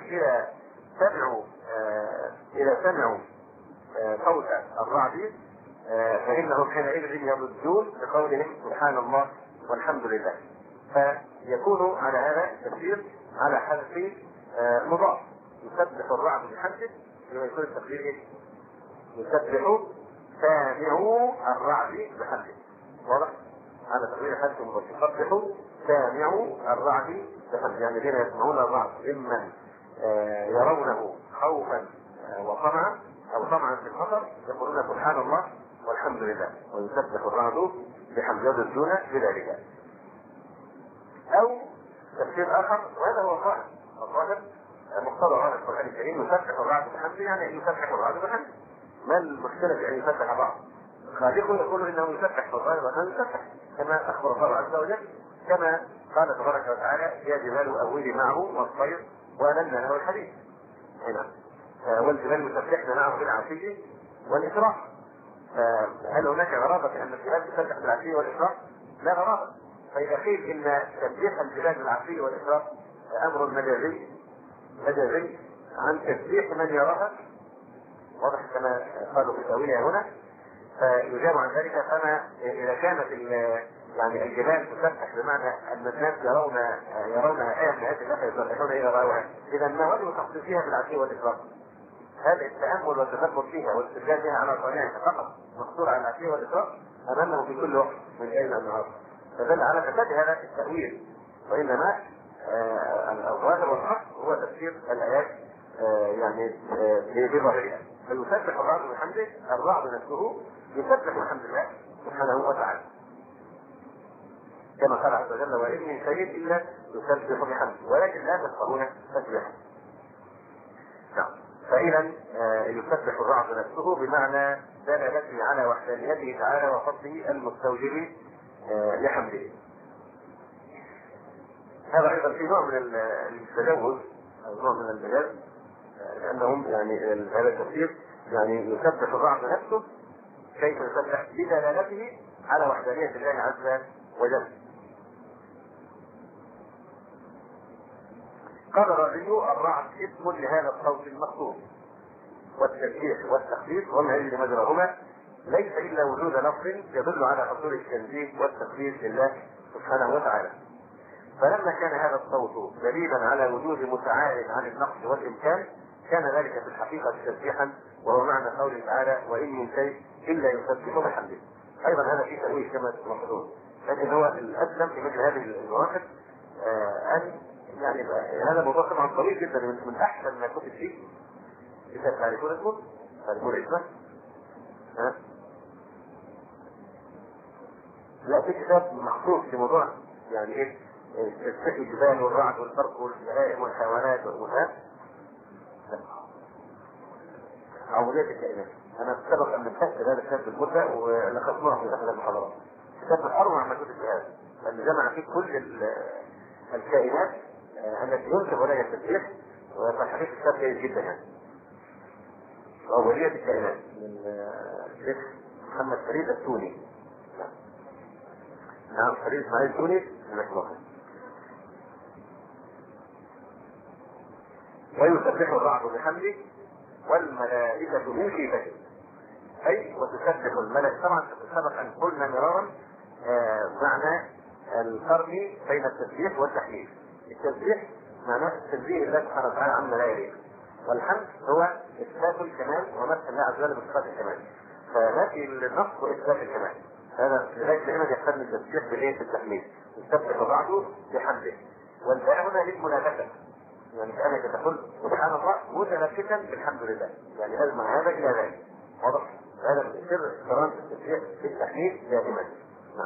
اذا سمعوا صوت الرعد فانهم حينئذ يردون بقولهم سبحان الله والحمد لله. فيكون على هذا التفسير على حذف مضاف، يسبح الرعد بحمده، لما يكون التقدير يسبح سامعوا الرعد بحمده. واضح؟ هذا تقدير حذف مضاف، يسبح سامعوا الرعد بحمده، يعني الذين يسمعون الرعد ممن يرونه خوفا وطمعا او طمعا في المطر يقولون سبحان الله والحمد لله، ويسبح الرعد بحمده يردون بذلك. او تفسير اخر، وهذا هو الظاهر مقتضى هذا القران الكريم: يسبح الرعد بحمده، يعني يسبح الرعد بحمده. ما المشكله في ان يسبح بعض؟ خالقه يقول انه يسبح في الظاهر وانه يسبح كما اخبر الله عز وجل، كما قال تبارك وتعالى: يا جبال اوبي معه والطير والنا له الحديد. هنا والجبال يسبحن معه بالعشي والاشراق. هل هناك غرابه ان الجبال تسبح بالعشي والاشراق؟ لا غرابه. فاذا قيل ان تسبيح الجبال بالعشي والاشراق امر مجازي عن تسبيح من يراها، واضح كما قالوا في تاويلها هنا، فيجاب عن ذلك. فما اذا كانت يعني الجبال تسبح بمعنى ان الناس يرونها آية من آيات الله يسبحون إذا رأوها، إذا ما وجه تخصيصها بالعشي والإشراق؟ هذا التأمل والتدبر فيها والاستدلال بها على طريقها فقط مقصور على العشي والإشراق أمامه في كل وقت من الليل والنهار، فدل على فساد هذا التأويل. وإنما الظاهر والحق هو تفسير الآيات يعني بظاهرها. فيسبح الرعد بحمده، الرعد نفسه يسبح بحمد الله سبحانه وتعالى، كما قال عز وجل: وإن من شيء إلا يسبح بحمده ولكن لا تفقهون تسبيحه. فإذا يسبح الرعد نفسه بمعنى دلالته على وحدانيته تعالى وفضله المستوجب لحمده. هذا أيضا في نوع من التجوز أو نوع من المجاز، لأنهم يعني هذا التفسير يعني يسبح الرعد نفسه كيف يسبح بدلالته على وحدانية الله عز وجل. قال الرازي: الرعد اسم لهذا الصوت المخصوص، والتسبيح والتخفيف وما يجري مجراهما ليس الا وجود لفظ يدل على حصول التنزيه والتخفيف لله سبحانه وتعالى. فلما كان هذا الصوت دليلا على وجود متعال عن النقص والامكان كان ذلك في الحقيقه تسبيحا، وهو معنى قوله تعالى: وان من شيء الا يسبح بحمده. ايضا هذا في تاويل كما مقصود، لكن هو الاسلم في مثل هذه المواقف ان يعني هذا موضوع طبعا طويل جدا، من احسن ما كتب فيه. اذا تعرفون اسمه لا، في كتاب مخصوص في موضوع يعني ايه تسبيح الجبال والرعد والبرق والبهائم والحيوانات والمهات، عبودية الكائنات. انا سبق ان نفسر هذا الكتاب بالمده ولخصناه في احد المحاضرات. كتاب اروع ما كتب في هذا، لان جمع فيه كل الكائنات التي ينسب اليها التسبيح، وتحقيق كتاب جيد جدا يعني. أولية الكائنات من الشيخ محمد فريد التوني. نعم فريد اسماعيل التوني من الأخلاق. ويسبح الرعد بحمده والملائكة من خيفته، أي وتسبح الملائكة. طبعا سبق أن قلنا مرارا معنى القرن بين التسبيح والتحميد. التسبيح معناه تنزيه الله سبحانه وتعالى عما لا يليق، والحمد هو إثبات الكمال ومدح الله عز وجل بصفات الكمال، فنفي النقص وإثبات الكمال. هذا لذلك دائما يحتمل التسبيح بغير التحميد، يسبح بعضه بحمده. والباء هنا للمنافسة، يعني كأنك تقول سبحان الله متنفسا بالحمد لله، يعني أجمع هذا إلى ذلك. واضح؟ هذا سر قران التسبيح في التحميد دائما. نعم.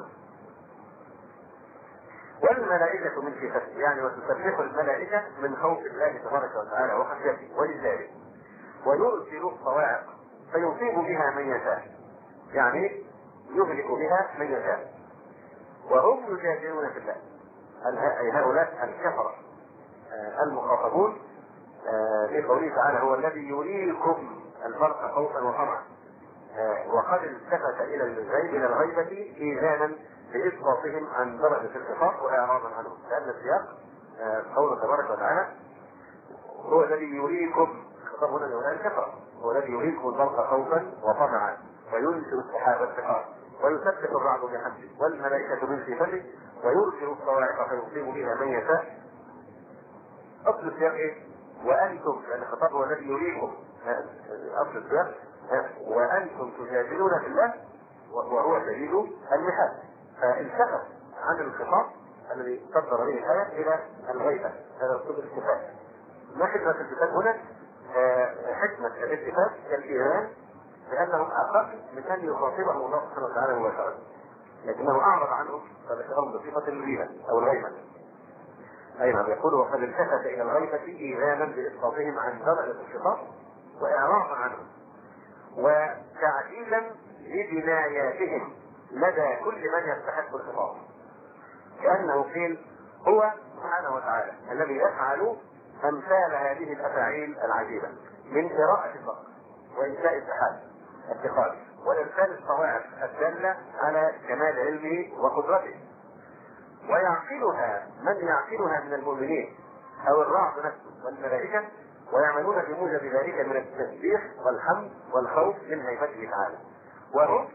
والملائكة من خيفته، يعني وتسبح الملائكة من خوف الله تبارك وتعالى وخشيته ولله. ويرسل الصواعق فيصيب بها من يشاء، يعني يهلك بها من يشاء. وهم يجادلون في الله، أي هؤلاء الكفرة المخاطبون في قوله تعالى هو الذي يريكم البرق خوفا وطمعا، وقد التفت الى الغيب الى الغيبة ايذانا باسقاطهم عن درجة الخطاب واعراضا عنه، لان السياق قوله تبارك وتعالى هو الذي يريكم، خطاب هنا لهؤلاء الكفرة، هو الذي يريكم البرق خوفا وطمعا وينشئ السحاب الثقال ويسبح الرعد بحمده والملائكة من خيفته ويرسل الصواعق فيصيب بها من يشاء. اصل السياق ايه؟ وانتم، لان الخطاب هو الذي يريكم، اصل السياق وانتم تجادلون في الله وهو شديد المحال. فالتفت عن الخطاب الذي صدر به الايه الى الغيبه، هذا اسلوب الالتفات. ما حكمه الالتفات هنا؟ حكمه الالتفات الايمان بانهم اقل من ان يخاطبهم الله سبحانه وتعالى مباشره، لكنه اعرض عنهم فذكرهم بصفه الغيبه او الغيبه. ايضا يقول وقد التفت الى الغيبه ايذانا باسقاطهم عن درجه الخطاب واعراضا عنهم وتعديلا لجناياتهم لدى كل من يستحق الخطاب، كانه قيل هو سبحانه وتعالى الذي يفعل امثال هذه الافاعيل العجيبه من قراءه البقر وانشاء السحاب الثقال وارسال الصواعق الداله على كمال علمه وقدرته، ويعقلها من يعقلها من المؤمنين او الرعد نفسه والملائكه، ويعملون بموجب ذلك من التسبيح والحمد والخوف من هيبته تعالى. وهم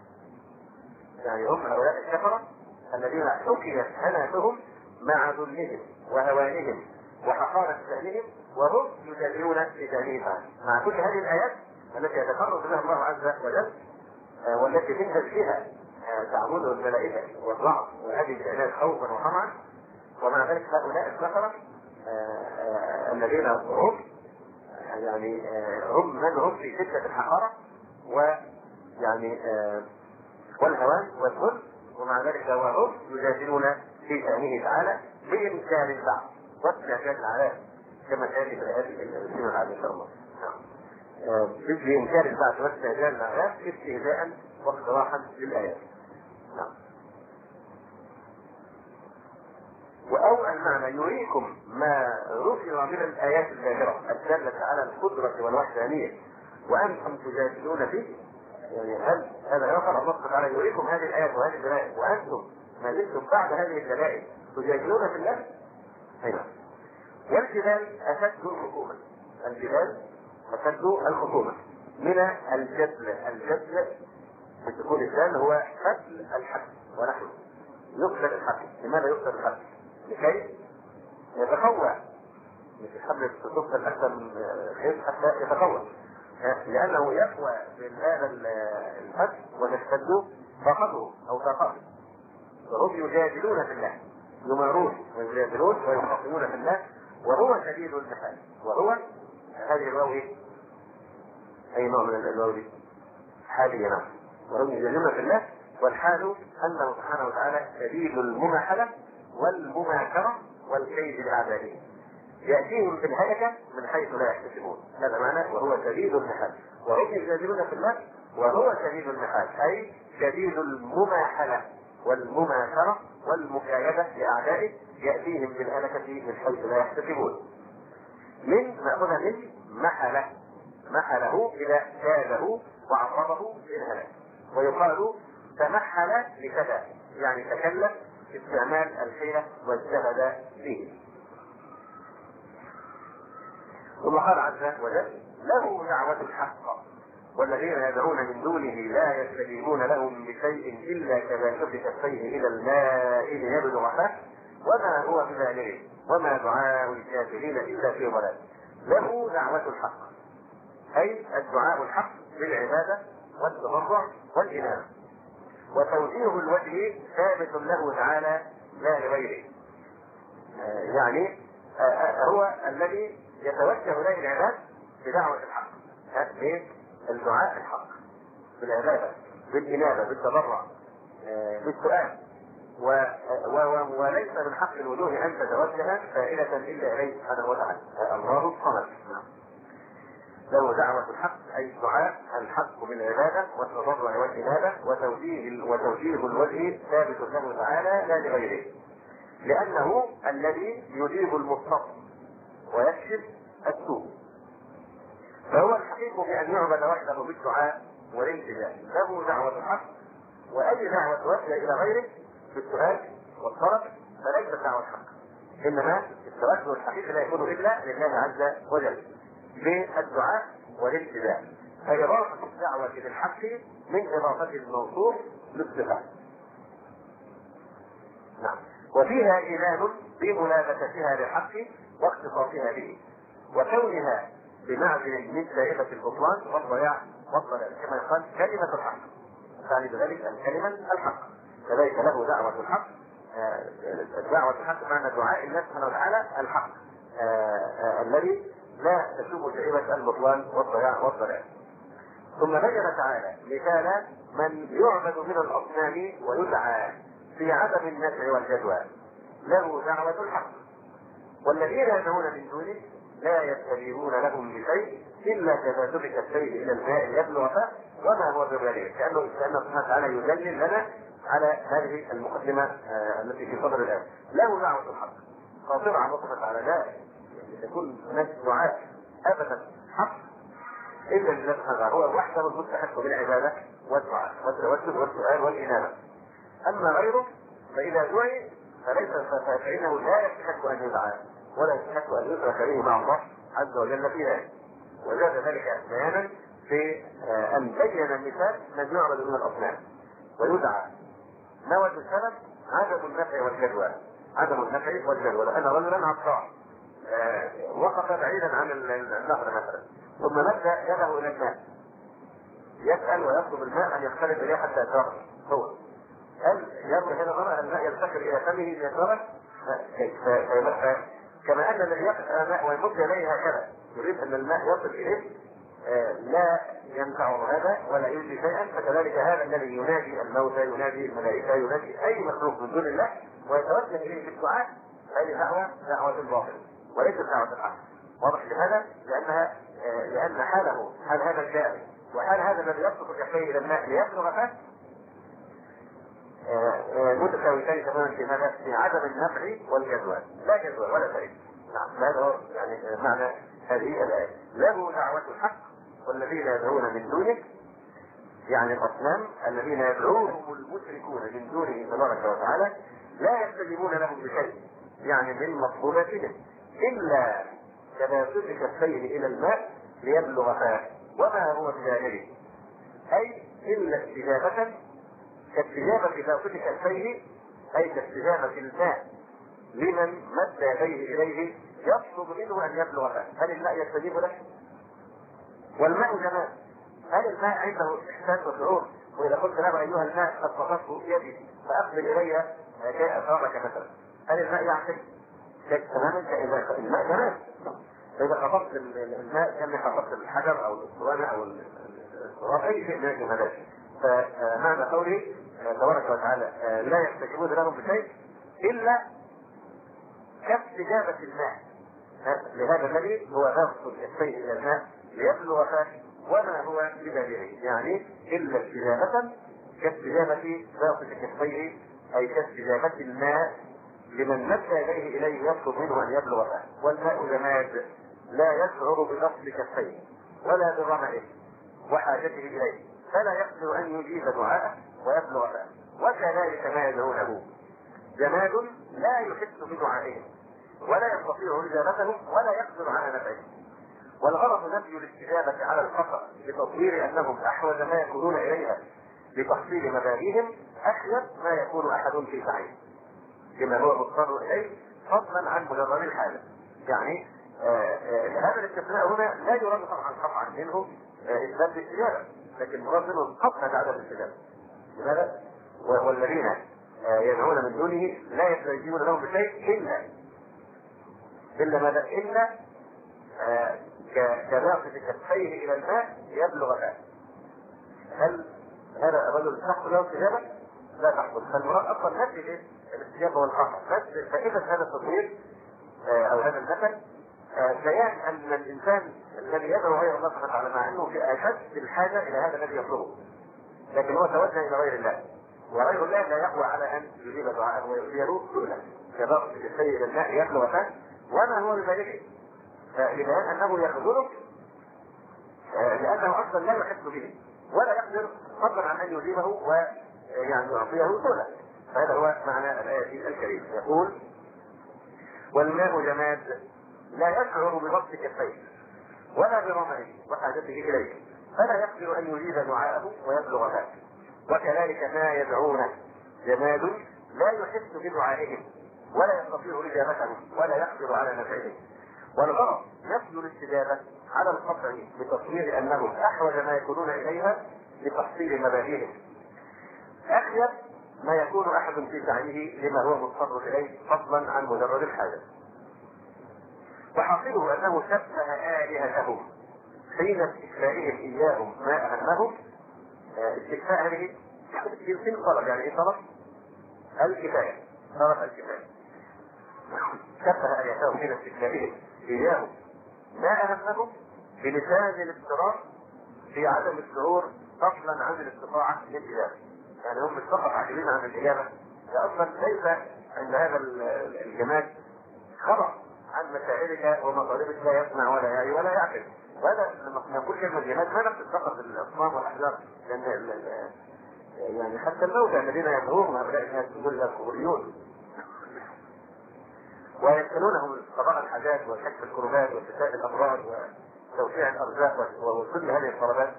يعني هم هؤلاء الكفره الذين حكيت هلاكهم مع ذلهم وهوانهم وحقارة شأنهم، وهم يجادلون في شأنه تعالى مع كل هذه الآيات التي يتقرب بها الله عز وجل والتي تنهج فيها تعبد الملائكة والرعد وهذه الكائنات خوفا وطمعا. ومع ذلك هؤلاء الكفرة الذين هم يعني هم من هم في شدة الحقارة ويعني والهوان والذل، ومع ذلك وهم يجادلون في شأنه تعالى بإنكار البعث واستعجال العذاب كما سيأتي في الآيات التي العادة إن شاء الله. بإنكار البعث واستعجال العذاب استهزاء واقتراحا للآيات. وأو المعنى يريكم ما ذكر من الآيات الظاهرة الدالة على القدرة والوحدانية وأنتم تجادلون فيه، يعني هل هذا يقال الله سبحانه وتعالى يريكم هذه الآيات وهذه الدلائل وأنتم ما زلتم بعد هذه الدلائل تجادلون في الله؟ أيضا. والجدال أشد الخصومة، الجدال أشد الخصومة من الجدل. الجدل بسكون الدال هو قتل الحق، ونحن يقتل الحق. لماذا يقتل الحق؟ لكي يتقوى، مش الحبل تقتل أكثر من خيط حتى يتقوى، لأنه يقوى من هذا الحق وتشتد طاقته أو طاقته. فهم يجادلون في الله، يمارون ويجادلون ويخاصمون في الله وهو شديد المحال. وهو هذه الواو أي نوع من الواو دي؟ حاليا. نعم. وهم يجادلون في الله والحال أنه سبحانه وتعالى شديد المماحلة والمماكرة والكيد لأعدائه. يأتيهم في الهلكة من حيث لا يحتسبون. هذا معنى وهو شديد المحال. وهم يجادلون في الله وهو شديد المحال، أي شديد المماحلة والمماثرة والمكايدة لأعدائه، يأتيهم بالهلكة من حيث لا يحتسبون. من نأخذها من محله إذا كاده وعرضه للهلاك. ويقال تمحل لكذا، يعني تكلف استعمال الحيلة واجتهد فيه. ثم قال عز وجل له دعوة الحق والذين يدعون من دونه لا يستجيبون لهم بشيء إلا كباسط كفيه إلى الماء ليبلغ فاه وما هو ببالغه وما دعاء الكافرين إلا في ضلال. له دعوة الحق أي الدعاء الحق بالعبادة والتضرع والإنابة، وتوجيه الوجه ثابت له تعالى لا لغيره. يعني هو الذي يتوجه اليه العباد بدعوة الحق، بالدعاء الحق، بالعبادة، بالإنابة، بالتضرع، بالسؤال، وليس من حق الوجوه أن تتوجه سائلة إلا إليه سبحانه وتعالى الله الصمد. له دعوة الحق أي الدعاء الحق بالعبادة والتضرع والإنابة، وتوجيه الوجه ثابت له تعالى لا لغيره، لأنه الذي يجيب المضطر ويكشف السوء، فهو الحقيق بأن يعبد وحده بالدعاء والالتجاء. له دعوة الحق، وأي دعوة توجه إلى غيره بالسؤال والطلب فليست دعوة حق، إنما التوجه الحقيقي لا يكون إلا لله عز وجل بالدعاء والالتجاء. فإضافة الدعوة للحق من إضافة الموصوف للصفات. نعم. وفيها إيمان بملابستها للحق واختصاصها به، وكونها بمعزل من دائرة البطلان والضياع والضلال، كما يقال كلمة الحق، يعني بذلك الكلمة الحق. كذلك له دعوة الحق، دعوة الحق معنى دعاء الله سبحانه وتعالى الحق الذي لا تشوب شائبة البطلان والضياع والضلال. ثم بين تعالى مثال من يعبد من الأصنام ويدعى في عدم النفع والجدوى، له دعوة الحق والذين يدعون من دونه لا يستجيبون لهم بشيء إلا كباسط كفيه إلى الماء يبلغ فاه وما هو ببالغه. كأنه سبحانه وتعالى يدلل لنا على هذه المقدمة التي في صدر الآية. له دعوة الحق خاطر عن الله تعالى، لا يكون هناك دعاء أبدا حق إلا لله سبحانه، هو وحده المستحق بالعبادة والدعاء والسؤال والإنابة. أما غيره فإذا دعي فإنه لا يستحق أن يدعى ولا يستحق أن يشرك به مع الله عز وجل في ذلك. وزاد ذلك بيانا في أن بين مثال من يعبد من الأصنام ويدعى. ما وجه السبب؟ عدم النفع والجدوى. عدم النفع والجدوى، لأن رجلا عطار وقف بعيدا عن النهر مثلا، ثم مد يده إلى الماء يسأل ويطلب الماء أن يختلط إليه حتى يتوقف. هو هل يمر هنا مرة الماء ينتقل إلى فمه ليتوقف؟ كما أن الذي يقف على الماء ويمد إليه هكذا يريد أن الماء يصل إليه لا ينفع هذا ولا يجزي شيئا، فكذلك هذا الذي ينادي الموتى ينادي الملائكة ينادي أي مخلوق من دون الله ويتوجه إليه بالدعاء، هذه دعوة الباطل وليست دعوة الحق. واضح لهذا؟ لأن حاله حال هذا الجاهل وحال هذا الذي يبسط كفيه إلى الماء ليبلغ فاه متساويتان تماما في هذا، في عدم النفع والجدوى، لا جدوى ولا فائدة. نعم، هذا هو يعني معنى هذه الآية. له دعوة الحق والذين يدعون من دونه، يعني الأصنام الذين يدعوهم المشركون من دونه تبارك وتعالى لا يستجيبون لهم بشيء، يعني من مطلوباتهم إلا كباسط كفيه إلى الماء ليبلغ فاه وما هو بجانبه، أي إلا استجابة كاستجابة باسط كفيه، أي كاستجابة الماء لمن مد يديه إليه يطلب منه أن يبلغ فاه. هل الماء يستجيب له؟ والماء جمال. هل الماء عنده إحساس وشعور؟ وإذا قلت له أيها الماء قد قصدت يدي فأقبل إلي كي أشربك مثلا، هل الماء يعقل؟ تماما كإذا الماء جمال. فإذا خطبت الماء كأني خطبت الحجر أو الأسطوانة أو التراب أي شيء من الجمالات. فمعنى قوله تبارك وتعالى لا يستجيبون لهم بشيء إلا كاستجابة الماء، لهذا الذي هو بسط الكفين الى الماء ليبلغ فاه وما هو ببالغه، يعني الا استجابه كاستجابه باسط كفيه، اي كاستجابه الماء لمن مد يديه اليه يطلب منه ان يبلغ فاه. والماء جماد لا يشعر ببسط كفيه ولا بظمئه وحاجته اليه، فلا يقدر ان يجيب دعاءه ويبلغ فاه. وكذلك ما يدعونه جماد لا يحس بدعائهم ولا يستطيع اجابتهم ولا يقدر على نفعهم. والغرض نفي الاستجابه على الخطا بتصوير انهم احوج ما يكونون اليها لتحصيل مبادئهم اخيب ما يكون احد في سعيه كما هو مضطر اليه فضلا عن مجرد الحاله. يعني هذا الاستثناء هنا لا يراد طبعا قطعا منه اثبات الاستجابه، لكن مراد منه القطع بعدم الاستجابه. لماذا؟ والذين يدعون من دونه لا يستجيبون لهم بشيء الا ماذا؟ الا كباسط كفيه الى الماء يبلغ فاه. هل هذا الرجل تحصل له استجابه؟ لا تحصل. فالمراد اصلا نفي الاستجابه والقطع. بس فائده هذا التصوير او هذا المثل بيان ان الانسان الذي يدعو غير الله سبحانه وتعالى مع انه في اشد الحاجه الى هذا الذي يطلبه، لكن هو توجه الى غير الله، وغير الله لا يقوى على ان يجيب دعاءه ويؤذيه سؤلا كباسط الكفين الى الماء يبلغ فاه وما هو بذلك، لبيان انه يخذله لانه اصلا لا يحس به ولا يقدر فضلا عن ان يجيبه ويعني يعطيه سؤلا. فهذا هو معنى الايه الكريمه. يقول والماء جماد لا يشعر ببسط كفيه ولا برمئه وحاجته اليه، فلا يقدر ان يجيب دعاءه ويبلغ فاه. وكذلك ما يدعونه جماد لا يحس بدعائهم ولا يستطيع اجابتهم ولا يقدر على نفعهم. والغرض نفي الاستجابه على القطع بتصوير انهم احوج ما يكونون اليها لتحصيل مبادئهم اخيب ما يكون احد في سعيه لما هو مضطر اليه فضلا عن مجرد الحاجه. وحاصله انه شبه الهتهم حين استكفائهم اياهم ما اهمهم. استكفاء هذه في طلب، يعني ايه طلب؟ الكفايه، طلب الكفايه. شبه الهتهم حين استكفائهم اياهم ما اهمهم بلسان الاضطرار في عدم الشعور فضلا عن الاستطاعه للاجابه. يعني هم فقط عاجزين عن الاجابه، اصلا ليس عند هذا الجماد خبر عن مشاعرك ومطالبك، لا يسمع ولا يعي ولا يعقل. وهذا لما نقول كلمه جماد ما نقصد فقط الاصنام والاحجار، لان يعني حتى الموتى الذين يدعوهم هؤلاء الناس يقول لك قبوريون ويسالونهم قضاء الحاجات وكشف الكربات وشفاء الامراض وتوسيع الارزاق وكل هذه الطلبات.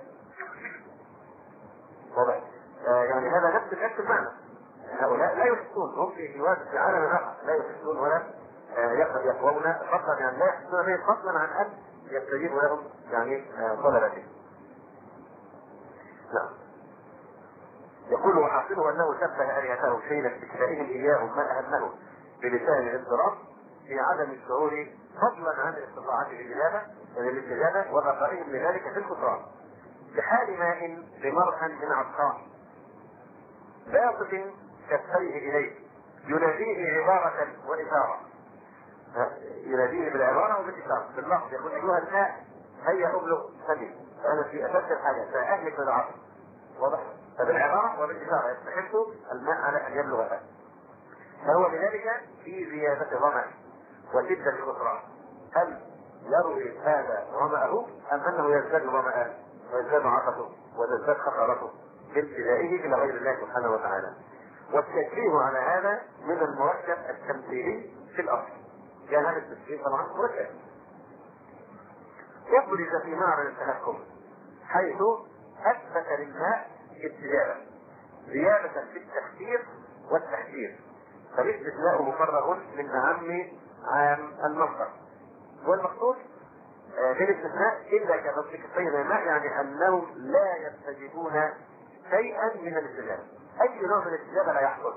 واضح؟ يعني هذا نفس المعنى. هؤلاء لا يحسون، هم في عالم اخر لا يحسون ولا يقوون فضلا، يعني لا يحسون به فضلا عن ان يستجيبوا لهم يعني طلبته. نعم. يقول وحاصله انه شبه الهتهم حين استكفائهم اياهم ما اهمهم بلسان الاضطراب في عدم الشعور فضلا عن استطاعته الاستجابه وبقائهم لذلك في الكفران بحال ماء بمرء من عطشان باسط كفيه اليه يناديه عباره واشاره. يناديه بالعباره وبالاشاره باللفظ، يقول ايها الماء هيا ابلغ فمي، انا في اشد الحاجه فاهلك بالعطش. واضح؟ فبالعباره وبالاشاره يستحق الماء على ان يبلغ فمه. فهو بذلك في زياده ظمأ وشده الغفران. هل يروي هذا ظمأه ام انه يزداد ظمأ ويزداد عطشه وتزداد خطرته بابتدائه الى غير الله سبحانه وتعالى؟ والتشبيه على هذا من المركب التمثيلي في الاصل. كان هذا التشبيه طبعا مركب يبرز في معرض التهكم حيث اثبت للماء استجابه زياده في التفسير والتحذير، فالاستثناء مفرغ من اهم عام المصدر. والمقصود بالاستثناء الا كتصديقين الماء، يعني انهم لا يستجيبون شيئا من الاستجابه، اي نوع من الاستجابه لا يحصل.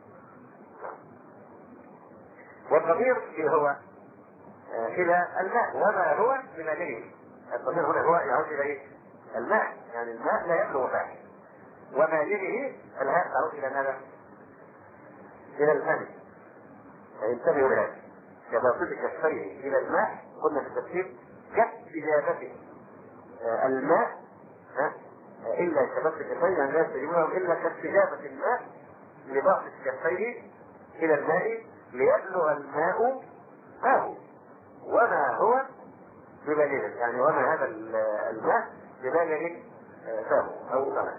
والضمير هو الى الماء وما هو بمالئه. الضمير هنا هو يعود الى ايه؟ الماء، يعني الماء لا يبلغ فاه، ومالئه الهاء تعود الى ماذا؟ الى الفم. انتبهوا لهذا. كباسط كفيه الى الماء، قلنا في التفسير كاستجابته الماء الا كباسط كفيه، يعني لا يستجيبونه الا كاستجابه الماء لباسط كفيه الى الماء ليبلغ الماء فاه وما هو ببالغ، يعني وما هذا الماء ببالغ فاه او فمه.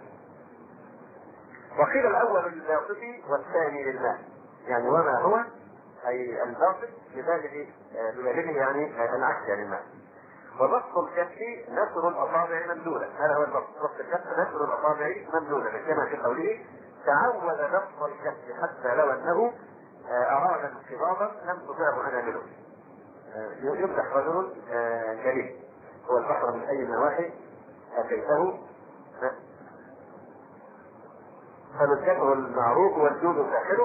وقيل الاول للباسط والثاني للماء، يعني وما هو اي الباسط ببالغ يعني العكس يعني الماء. وبسط الكف نشر الاصابع ممدوده، هذا هو البسط، بسط الكف نشر الاصابع ممدوده، كما في قوله تعود بسط الكف حتى لو انه اراد انقباضا لم تطعه انامله. يمدح رجل كريم، هو البحر من اي النواحي اتيته فمسكته المعروف والجود ساحره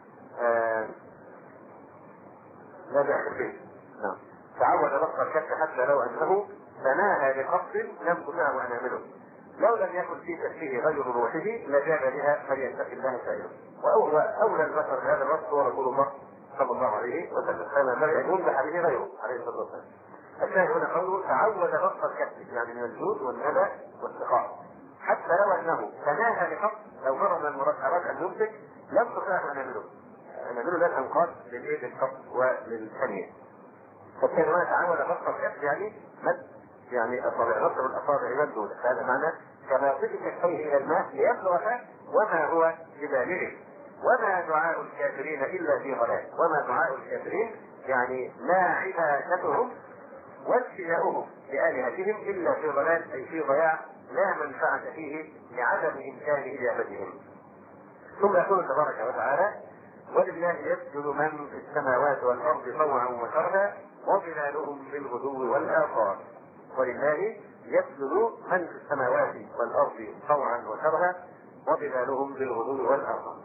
لا بأس فيه. نعم. تعود بسط الكف حتى لو انه فناها بقصد لم تطعه انامله، لو لم يكن في كفه غير روحه لجاب بها فليتقي الله سائله. واولى البشر بهذا الوصف هو رسول الله صلى الله عليه وسلم، كما يمدح به غيره عليه الصلاه والسلام. الشاهد هنا قوله تعود بسط الكف، يعني من الجود والندى والسخاء، حتى لو انه تناهى بقصد، لو مرض المراد اراد ان يمسك لم تطعه انامله. انامله لا الانقاض للقصد وللثانيه. فكان هنا تعود بسط الكف يعني مد، يعني اصابع نصر الاصابع ممدوده، هذا معنى كما صدق كفيه الى الماء ليبلغ وما هو ببالغه. وما دعاء الكافرين الا في ضلال، وما دعاء الكافرين يعني ما عبادتهم والتجاؤهم لآلهتهم الا في ضلال، اي في ضياع لا منفعه فيه لعدم امكان اجابتهم. ثم يقول تبارك وتعالى ولله يسجد من في السماوات والارض طوعا وكرها وظلالهم بالغدو والآصال. ولله يسجد من في السماوات والارض طوعا وكرها وظلالهم بالغدو والآصال.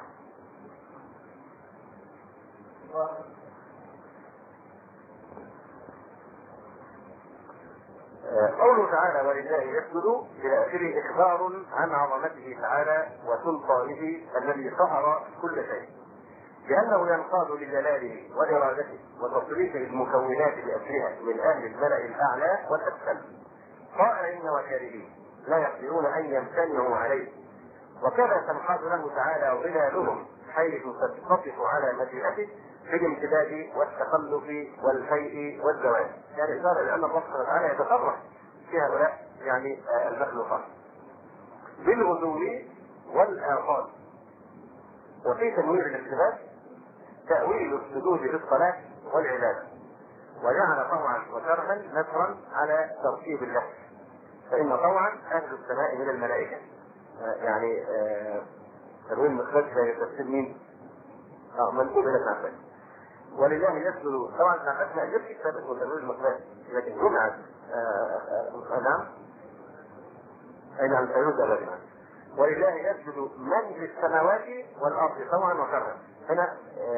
قوله تعالى ولله يسجد الى اخره اخبار عن عظمته تعالى وسلطانه الذي قهر كل شيء، لانه ينقاد لجلاله وارادته وتصريف المكونات باسرها من اهل الملا الاعلى والاسفل طائعين وكارهين لا يقدرون ان يمتنعوا عليه، وكذا تنقاد له تعالى ظلالهم حيث تتصف على مشيئته في الامتداد والتخلف والفيء والزواج، يعني اشاره لان الله سبحانه وتعالى يتصرف في هؤلاء يعني المخلوقات بالغدو والآصال. وفي تنوير الامتداد تأويل السجود بالصلاة والعبادة، وجعل طوعا وكرها نصرا على ترتيب اللفظ، فإن طوعا أهل السماء من الملائكة، يعني تنوير المخرج في تفسير مين؟ منسوب إلى ابن. ولله يسجد، طبعا ابن عباس ما أجبش كتاب اسمه تنوير المخرج، لكن جمعت نعم أي نعم سيوجد أبدا. ولله يسجد من في السماوات والأرض طوعا وكرها، هنا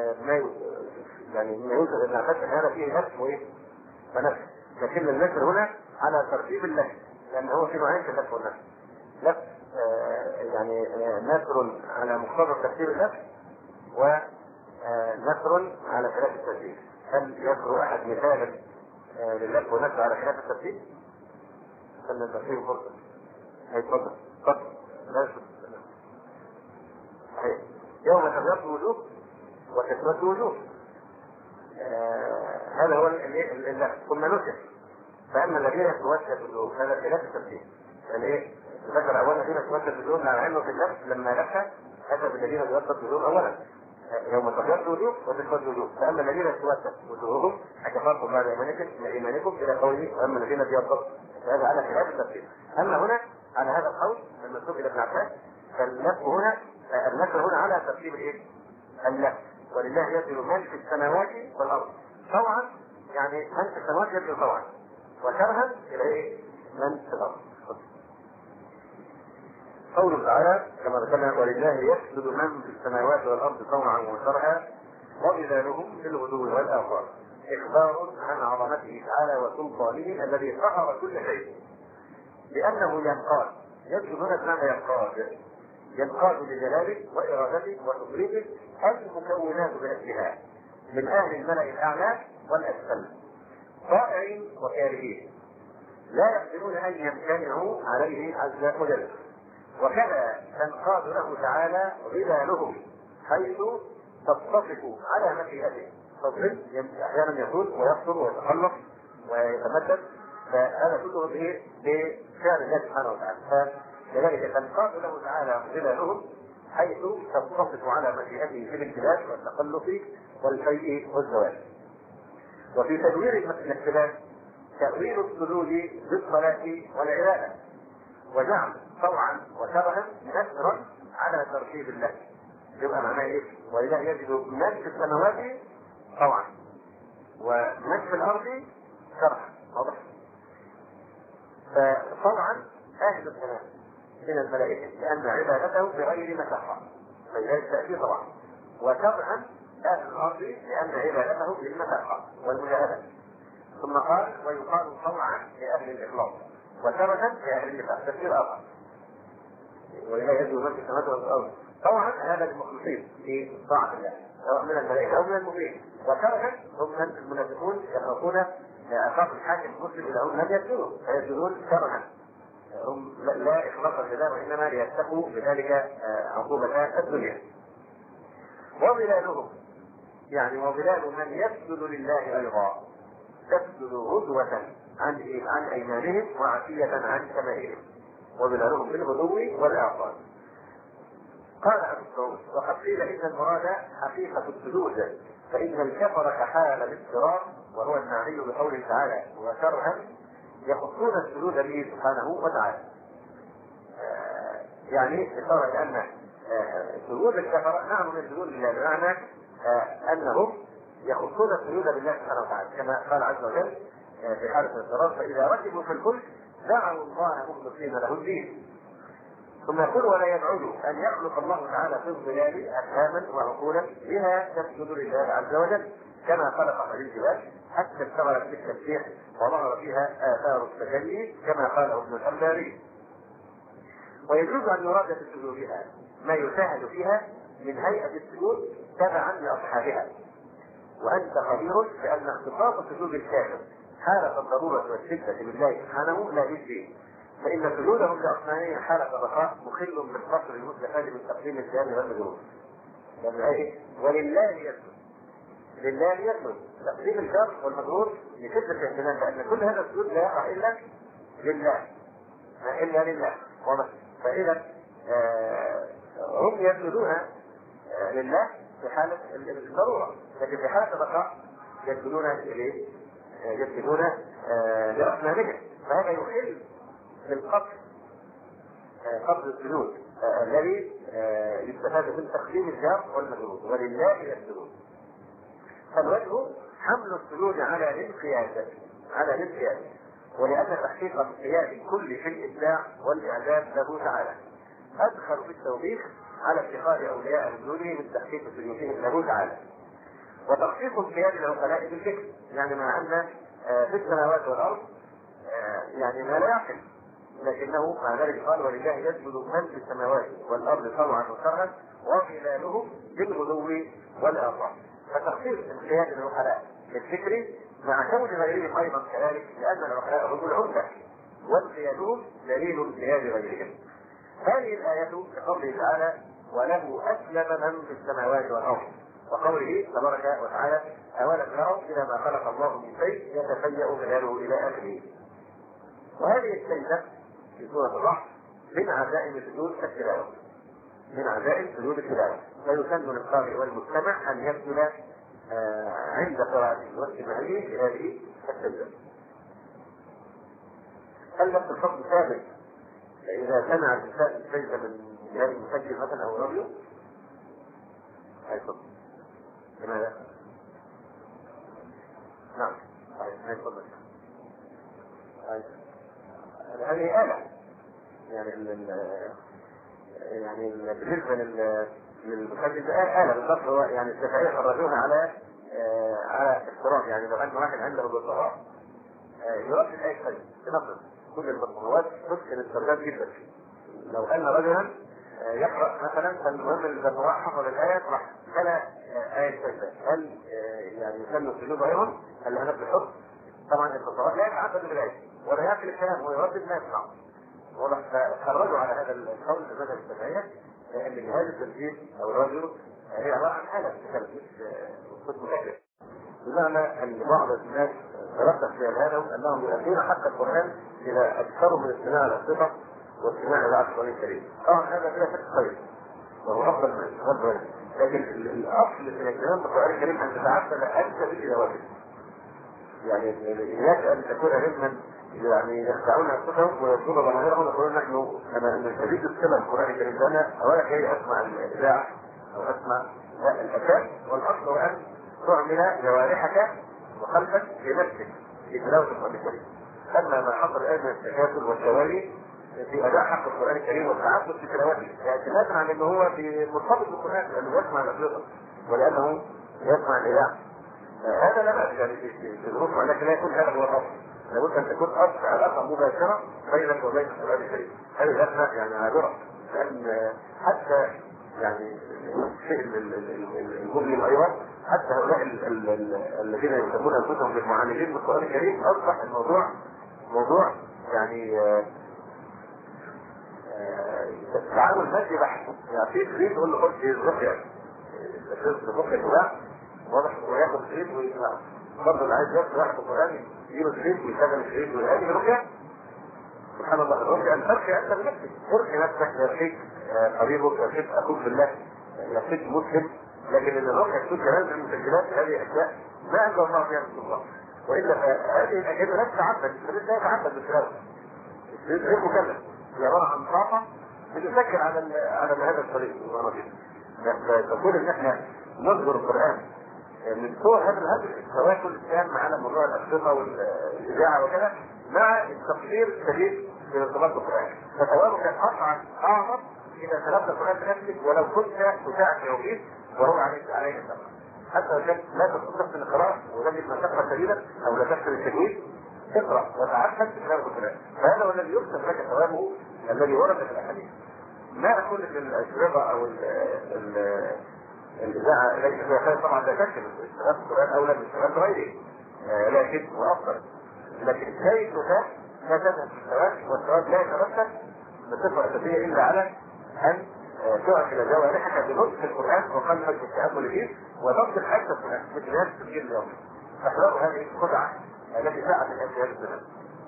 ما يوجد ابن عباس هذا فيه نفس وايه؟ ونفس، لكن النشر هنا على ترتيب اللفظ، لأن هو في نوعين في اللفظ والنشر. لفظ يعني نشر على مقتضى ترتيب اللفظ، ونشر على خلاف الترتيب. هل يذكر أحد مثالا لللفظ ونشر على خلاف الترتيب؟ خلنا الترتيب فرصة. هيتفضل اتفضل. لا صحيح. يوم تبيض وجوه وتسود وجوه، هذا هو اللفظ. ثم نشر فأما الذين يتوسد وجوه هذا خلاف الترتيب، يعني ايه؟ ذكر اولا الذين يتوسد وجوه على علمه في اللفظ لما لف هذا الذين يتوسد وجوه اولا يوم تبيض وجوه وتسود وجوه، فأما الذين يتوسد وجوههم أكفرتم بعد إيمانكم إلى قوله وأما الذين ابيضت، هذا على خلاف الترتيب. أما هنا على هذا القول المنسوب إلى ابن عباس، فاللفظ هنا النشر هنا على ترتيب الايه؟ اللفظ. ولله يسجد من في السماوات والارض طوعا، يعني من في السماوات يسجد طوعا، وكرها الى ايه؟ من في الارض. قوله تعالى كما ذكرنا ولله يسجد من في السماوات والارض طوعا وكرها وظلالهم بالغدو والآصال، اخبار عن عظمته تعالى وسلطانه الذي قهر كل شيء، لانه ينقاد. يسجد هنا بمعنى ينقاد لجلاله وارادته وتصريفه المكونات بنفسها من أهل الملأ الأعلى والأسفل طائعين وكارهين لا يقدرون أن يمتنعوا عليه عز وجل. وكذا تنقاد له تعالى ظلالهم حيث تتصف على مشيئته. فالظل أحيانا يطول ويقصر ويتخلص ويتمدد، فهذا كله بفعل الله سبحانه وتعالى. فلذلك تنقاد له تعالى ظلالهم حيث تتصف على مشيئته في الامتداد والتخلص والفيء والزوال. وفي تدوير الامتداد تأويل السجود بالصلاة والعبادة، وجعل طوعا وكرها نكرا على ترتيب الله. يبقى معناه ايه؟ ولله يجد من في السماوات طوعا ومن في الارض كرها. واضح؟ فطوعا اهل السماء من الملائكه لان عبادته بغير مشقه، فلذلك تاتي طوعا. وكرها اهل الارض لان عبادته بالمشقه والمجاهده. ثم قال ويقال طوعا لاهل الاخلاص وكرها لاهل النفاق. تفسير اخر ولله يجد من في السماوات والارض طوعا هذا المخلصين في طاعه الله سواء من الملائكه او من المؤمنين. وكرها هم المنافقون يخافون اخاف الحاكم المسلم اذا هم لم يسجدوا فيسجدون كرها، هم لا اخلاصا لله وانما ليتقوا بذلك عقوبه الدنيا. وظلالهم يعني وظلال من يسجد لله ايضا تسجد غدوة عن ايمانهم وعشية عن شمائلهم. وظلالهم بالغدو والاعصار. قال ابو السعود وقد قيل ان المراد حقيقة السجود، فان الكفر كحال الاضطرار وهو المعني بقوله تعالى وكرها يخصون السجود به سبحانه وتعالى. يعني اشار لان سجود الكفر نعم من سجود الله بمعنى انهم يخصون السجود بالله سبحانه وتعالى كما قال عز وجل في حالة الاضطرار فاذا ركبوا في الفلك دعوا الله مخلصين له الدين. ثم يقول ولا يبعد ان يخلق الله تعالى في الظلال افهاما وعقولا بها تسجد لله عز وجل كما خلق هذه الجبال حتى اشتغلت بالتسبيح وظهر فيها اثار التجلي كما قاله ابن الانباري. ويجوز ان يراد في سجودها ما يشاهد فيها من هيئه السجود تبعا لاصحابها. وانت خبير بان اختصاص سجود الكافر حالة الضرورة والشدة بالله سبحانه لا يجري، فإن سجودهم لأصنامهم حالة الرخاء مخل بالقصر المستفاد من تقديم الجهاد والمجهود. ولله يسجد. لله يسجد تقديم الجهاد والمجهود لشدة الاهتمام لأن كل هذا السجود لا يقع إلا لله إلا لله. فإذا هم يسجدون لله في حالة الضرورة، لكن في حالة الرخاء يسجدون إليه يسجدون لأصنامهم، فهذا يخل بالقصد قصد السجود الذي يستفاد من تقديم الجار والمجهود ولله يسجدون. فالوجه حمل السجود على الانقياد ولأن تحقيق انقياد كل في الإبداع والإعداد له تعالى أدخل بالتوبيخ على اتخاذ أولياء السجود من تحقيق سجودهم له تعالى. وتخصيص انقياد العقلاء بالفكر يعني مع أن في السماوات والأرض يعني ما لا يعقل، لكنه مع ذلك قال ولله يسجد من في السماوات والأرض طوعا وكرها وظلالهم بالغدو والآصال. فتخصيص انقياد العقلاء بالفكر مع كون غيرهم أيضا كذلك لأن العقلاء هم العمدة وانقيادهم دليل انقياد غيرهم. هذه الآية كقوله تعالى وله أسلم من في السماوات والأرض وقوله تبارك وتعالى أولم يروا إلى ما خلق الله من شيء يتفيأ ظلاله إلى آخره. وهذه السجدة في سورة الرعد من عزائم سجود التلاوة فيسن للقارئ والمستمع أن يسجد عند قراءته واستماعه لهذه السجدة. هل نفس الحكم ثابت إذا سمع الإنسان السجدة من جهاز المسجل مثلا أو راديو؟ هيصدق لماذا؟ نعم هيصدق هذه آلة يعني بالنسبة للمسجل آلة بالضبط. هو يعني الشافعية خرجوها على افتراض يعني لو أن واحد عنده بالضبط يرد الآية تنقل كل المطلوبات تسكن الدرجات جدا. لو أن رجلا يقرأ مثلا فالمهم البراء حفظ الآية راح تلا آية السجدة هل يعني يسمى السجود أيضا؟ هل هذا بالحكم؟ طبعا الفقهاء لا يتعبد بالآية ولا يأكل الكلام ويردد ما يسمع. خرجوا على هذا القول في المذهب الشافعية ان جهاز التسجيل او الراديو هي عباره عن آلة مش مكلف. بمعنى ان بعض الناس ترتب في هذا انهم يؤدون حق القران اذا اكثروا من استماع الانصفه واستماع الى القران الكريم. طبعا هذا بلا شك خير وهو افضل من استغلال الراديو، لكن الاصل في الاهتمام بالقران الكريم ان تتعبد انت بالتلاوته. يعني اياك ان تكون علما يعني يخدعون انفسهم ويرجون ظواهرهم ويقولون نحن انا شديد السمع القران الكريم انا ولا كي اسمع الاذاعه او اسمع الاشياء، والاصل هو ان تعمل جوارحك وقلبك بنفسك في تلاوه القران الكريم. اما ما حصل الان من التكاسل والتوالي في اداء حق القران الكريم والتعبد في تلاوته اعتمادا على انه هو مرتبط بالقران لانه يسمع الاشرطه ولانه يسمع الاذاعه. هذا لا بأس يعني في الظروف، ولكن لا يكون هذا هو الاصل. لابد ان تكون اصل علاقه مباشره بينك وبين القران الكريم. هذه الازمه يعني عابره، لان حتى يعني الشيء المظلم ايضا حتى هؤلاء الذين يسمون انفسهم بالمعالجين بالقران الكريم اصبح الموضوع موضوع يعني تعامل مادي بحت. يعني في شريط يقول له خد الرقيه الرقيه واضح وياخد شريط ويسمع. برضه اللي عايز ياخد واحد القران يجيب شريط ويشغل الشريط ويهاجم الرقيه. سبحان الله، الرقيه ان ترقي انت بنفسك، ارقي نفسك يرقيك قريبك يرقيك اخوك بالله يرقيك مسلم. لكن ان الرقيه تكون كمان من المسجلات هذه اشياء ما انزل الله فيها من الله، والا هذه الاجهزه لا تتعبد، الشريط لا يتعبد بالكلام. الشريط غير مكلف، هي عباره عن طاقه بتسكر على هذا الطريق. فكون ان احنا نصدر القران من صور هذا الهدف التواكل التام على موضوع الأنشطة والإذاعة وكذا مع التقصير الشديد في ارتباط بالقرآن. فتوابك قطعا أعظم إذا تلقى القرآن بنفسك ولو كنت تساعد في يومين وهو عليه السفر. حتى لو كانت لا تستطيع القراءة ولكن مشقة شديدة أو لا تحسن التجويد اقرأ وتعبد بكلام القرآن، فهذا هو الذي يكتب لك ثوابه الذي ورد في الأحاديث. ما أقول لك الأشرطة أو الإذاعة ليس فيها خير طبعا، لا تكتب اشتغال القرآن أولى من اشتغال غيره، لكن وأفضل. لكن كيف لا تذهب في الثواب، والثواب لا يترتب بصفة أساسية إلا على أن تعقل جوارحك بنطق القرآن وقلبك بالتأمل فيه ونطق حتى القرآن مثل هذا التفكير اليومي. فاحذروا هذه الخدعة التي ساعدت الناس في هذا الزمن.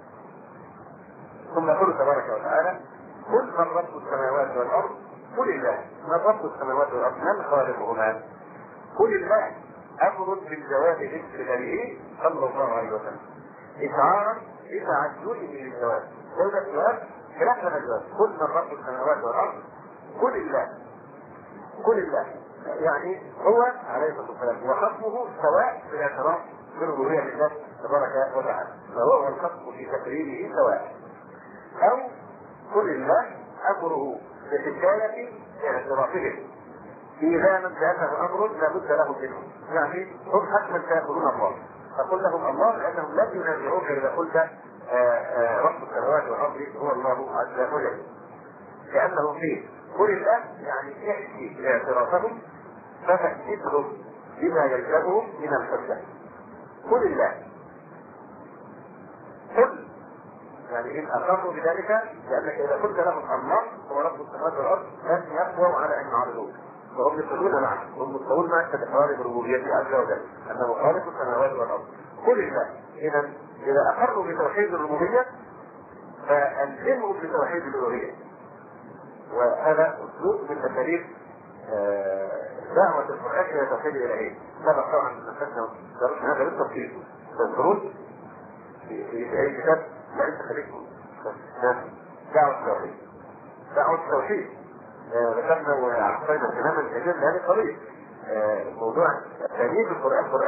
ثم يقول تبارك وتعالى: قل من رب السماوات والأرض قل الله. من رب السماوات والأرض من خالقهما؟ قل الله. أمر بالجواب مثل نبيه صلى الله عليه وسلم إشعارا بتعجله للجواب. هذا الجواب خلاف هذا الجواب. قل من رب السماوات والأرض قل الله. قل الله يعني هو عليه الصلاة والسلام وخصمه سواء في الاعتراف بربوبية الله تبارك وتعالى، فهو والخصم في تقريره سواء. أو قل الله أمره بحكاية اعترافهم إذا من كأنه أمر لا بد له منه، يعني هم حتما سيقولون الله، فقل لهم الله لأنهم لن ينازعوك إذا قلت رب السماوات والأرض هو الله عز وجل، كأنه فيه قل الله يعني احكي اعترافهم فتأكدهم بما يلزمهم من الحجة. قل الله. قل يعني إن أقروا بذلك لأنك إذا قلت لهم الله هو رب السماوات والأرض لن يقووا على أن يعرضوك، وهم يقولون معك، هم يقولون معك بإقرار بربوبيته عز وجل أنه خالق السماوات والأرض. قل الله. إذا أقروا بتوحيد الربوبية فألزمهم بتوحيد الألوهية، وهذا أسلوب من أساليب دعوة القرآن إلى توحيد الإلهية. سبق طبعا نفسنا درسنا هذا بالتفصيل تذكرون في أي كتاب لا أنت خليكم دعوة التوحيد. دعوة التوحيد ذكرنا وعطينا تماما كثير لهذه القضية. موضوع تأليف القرآن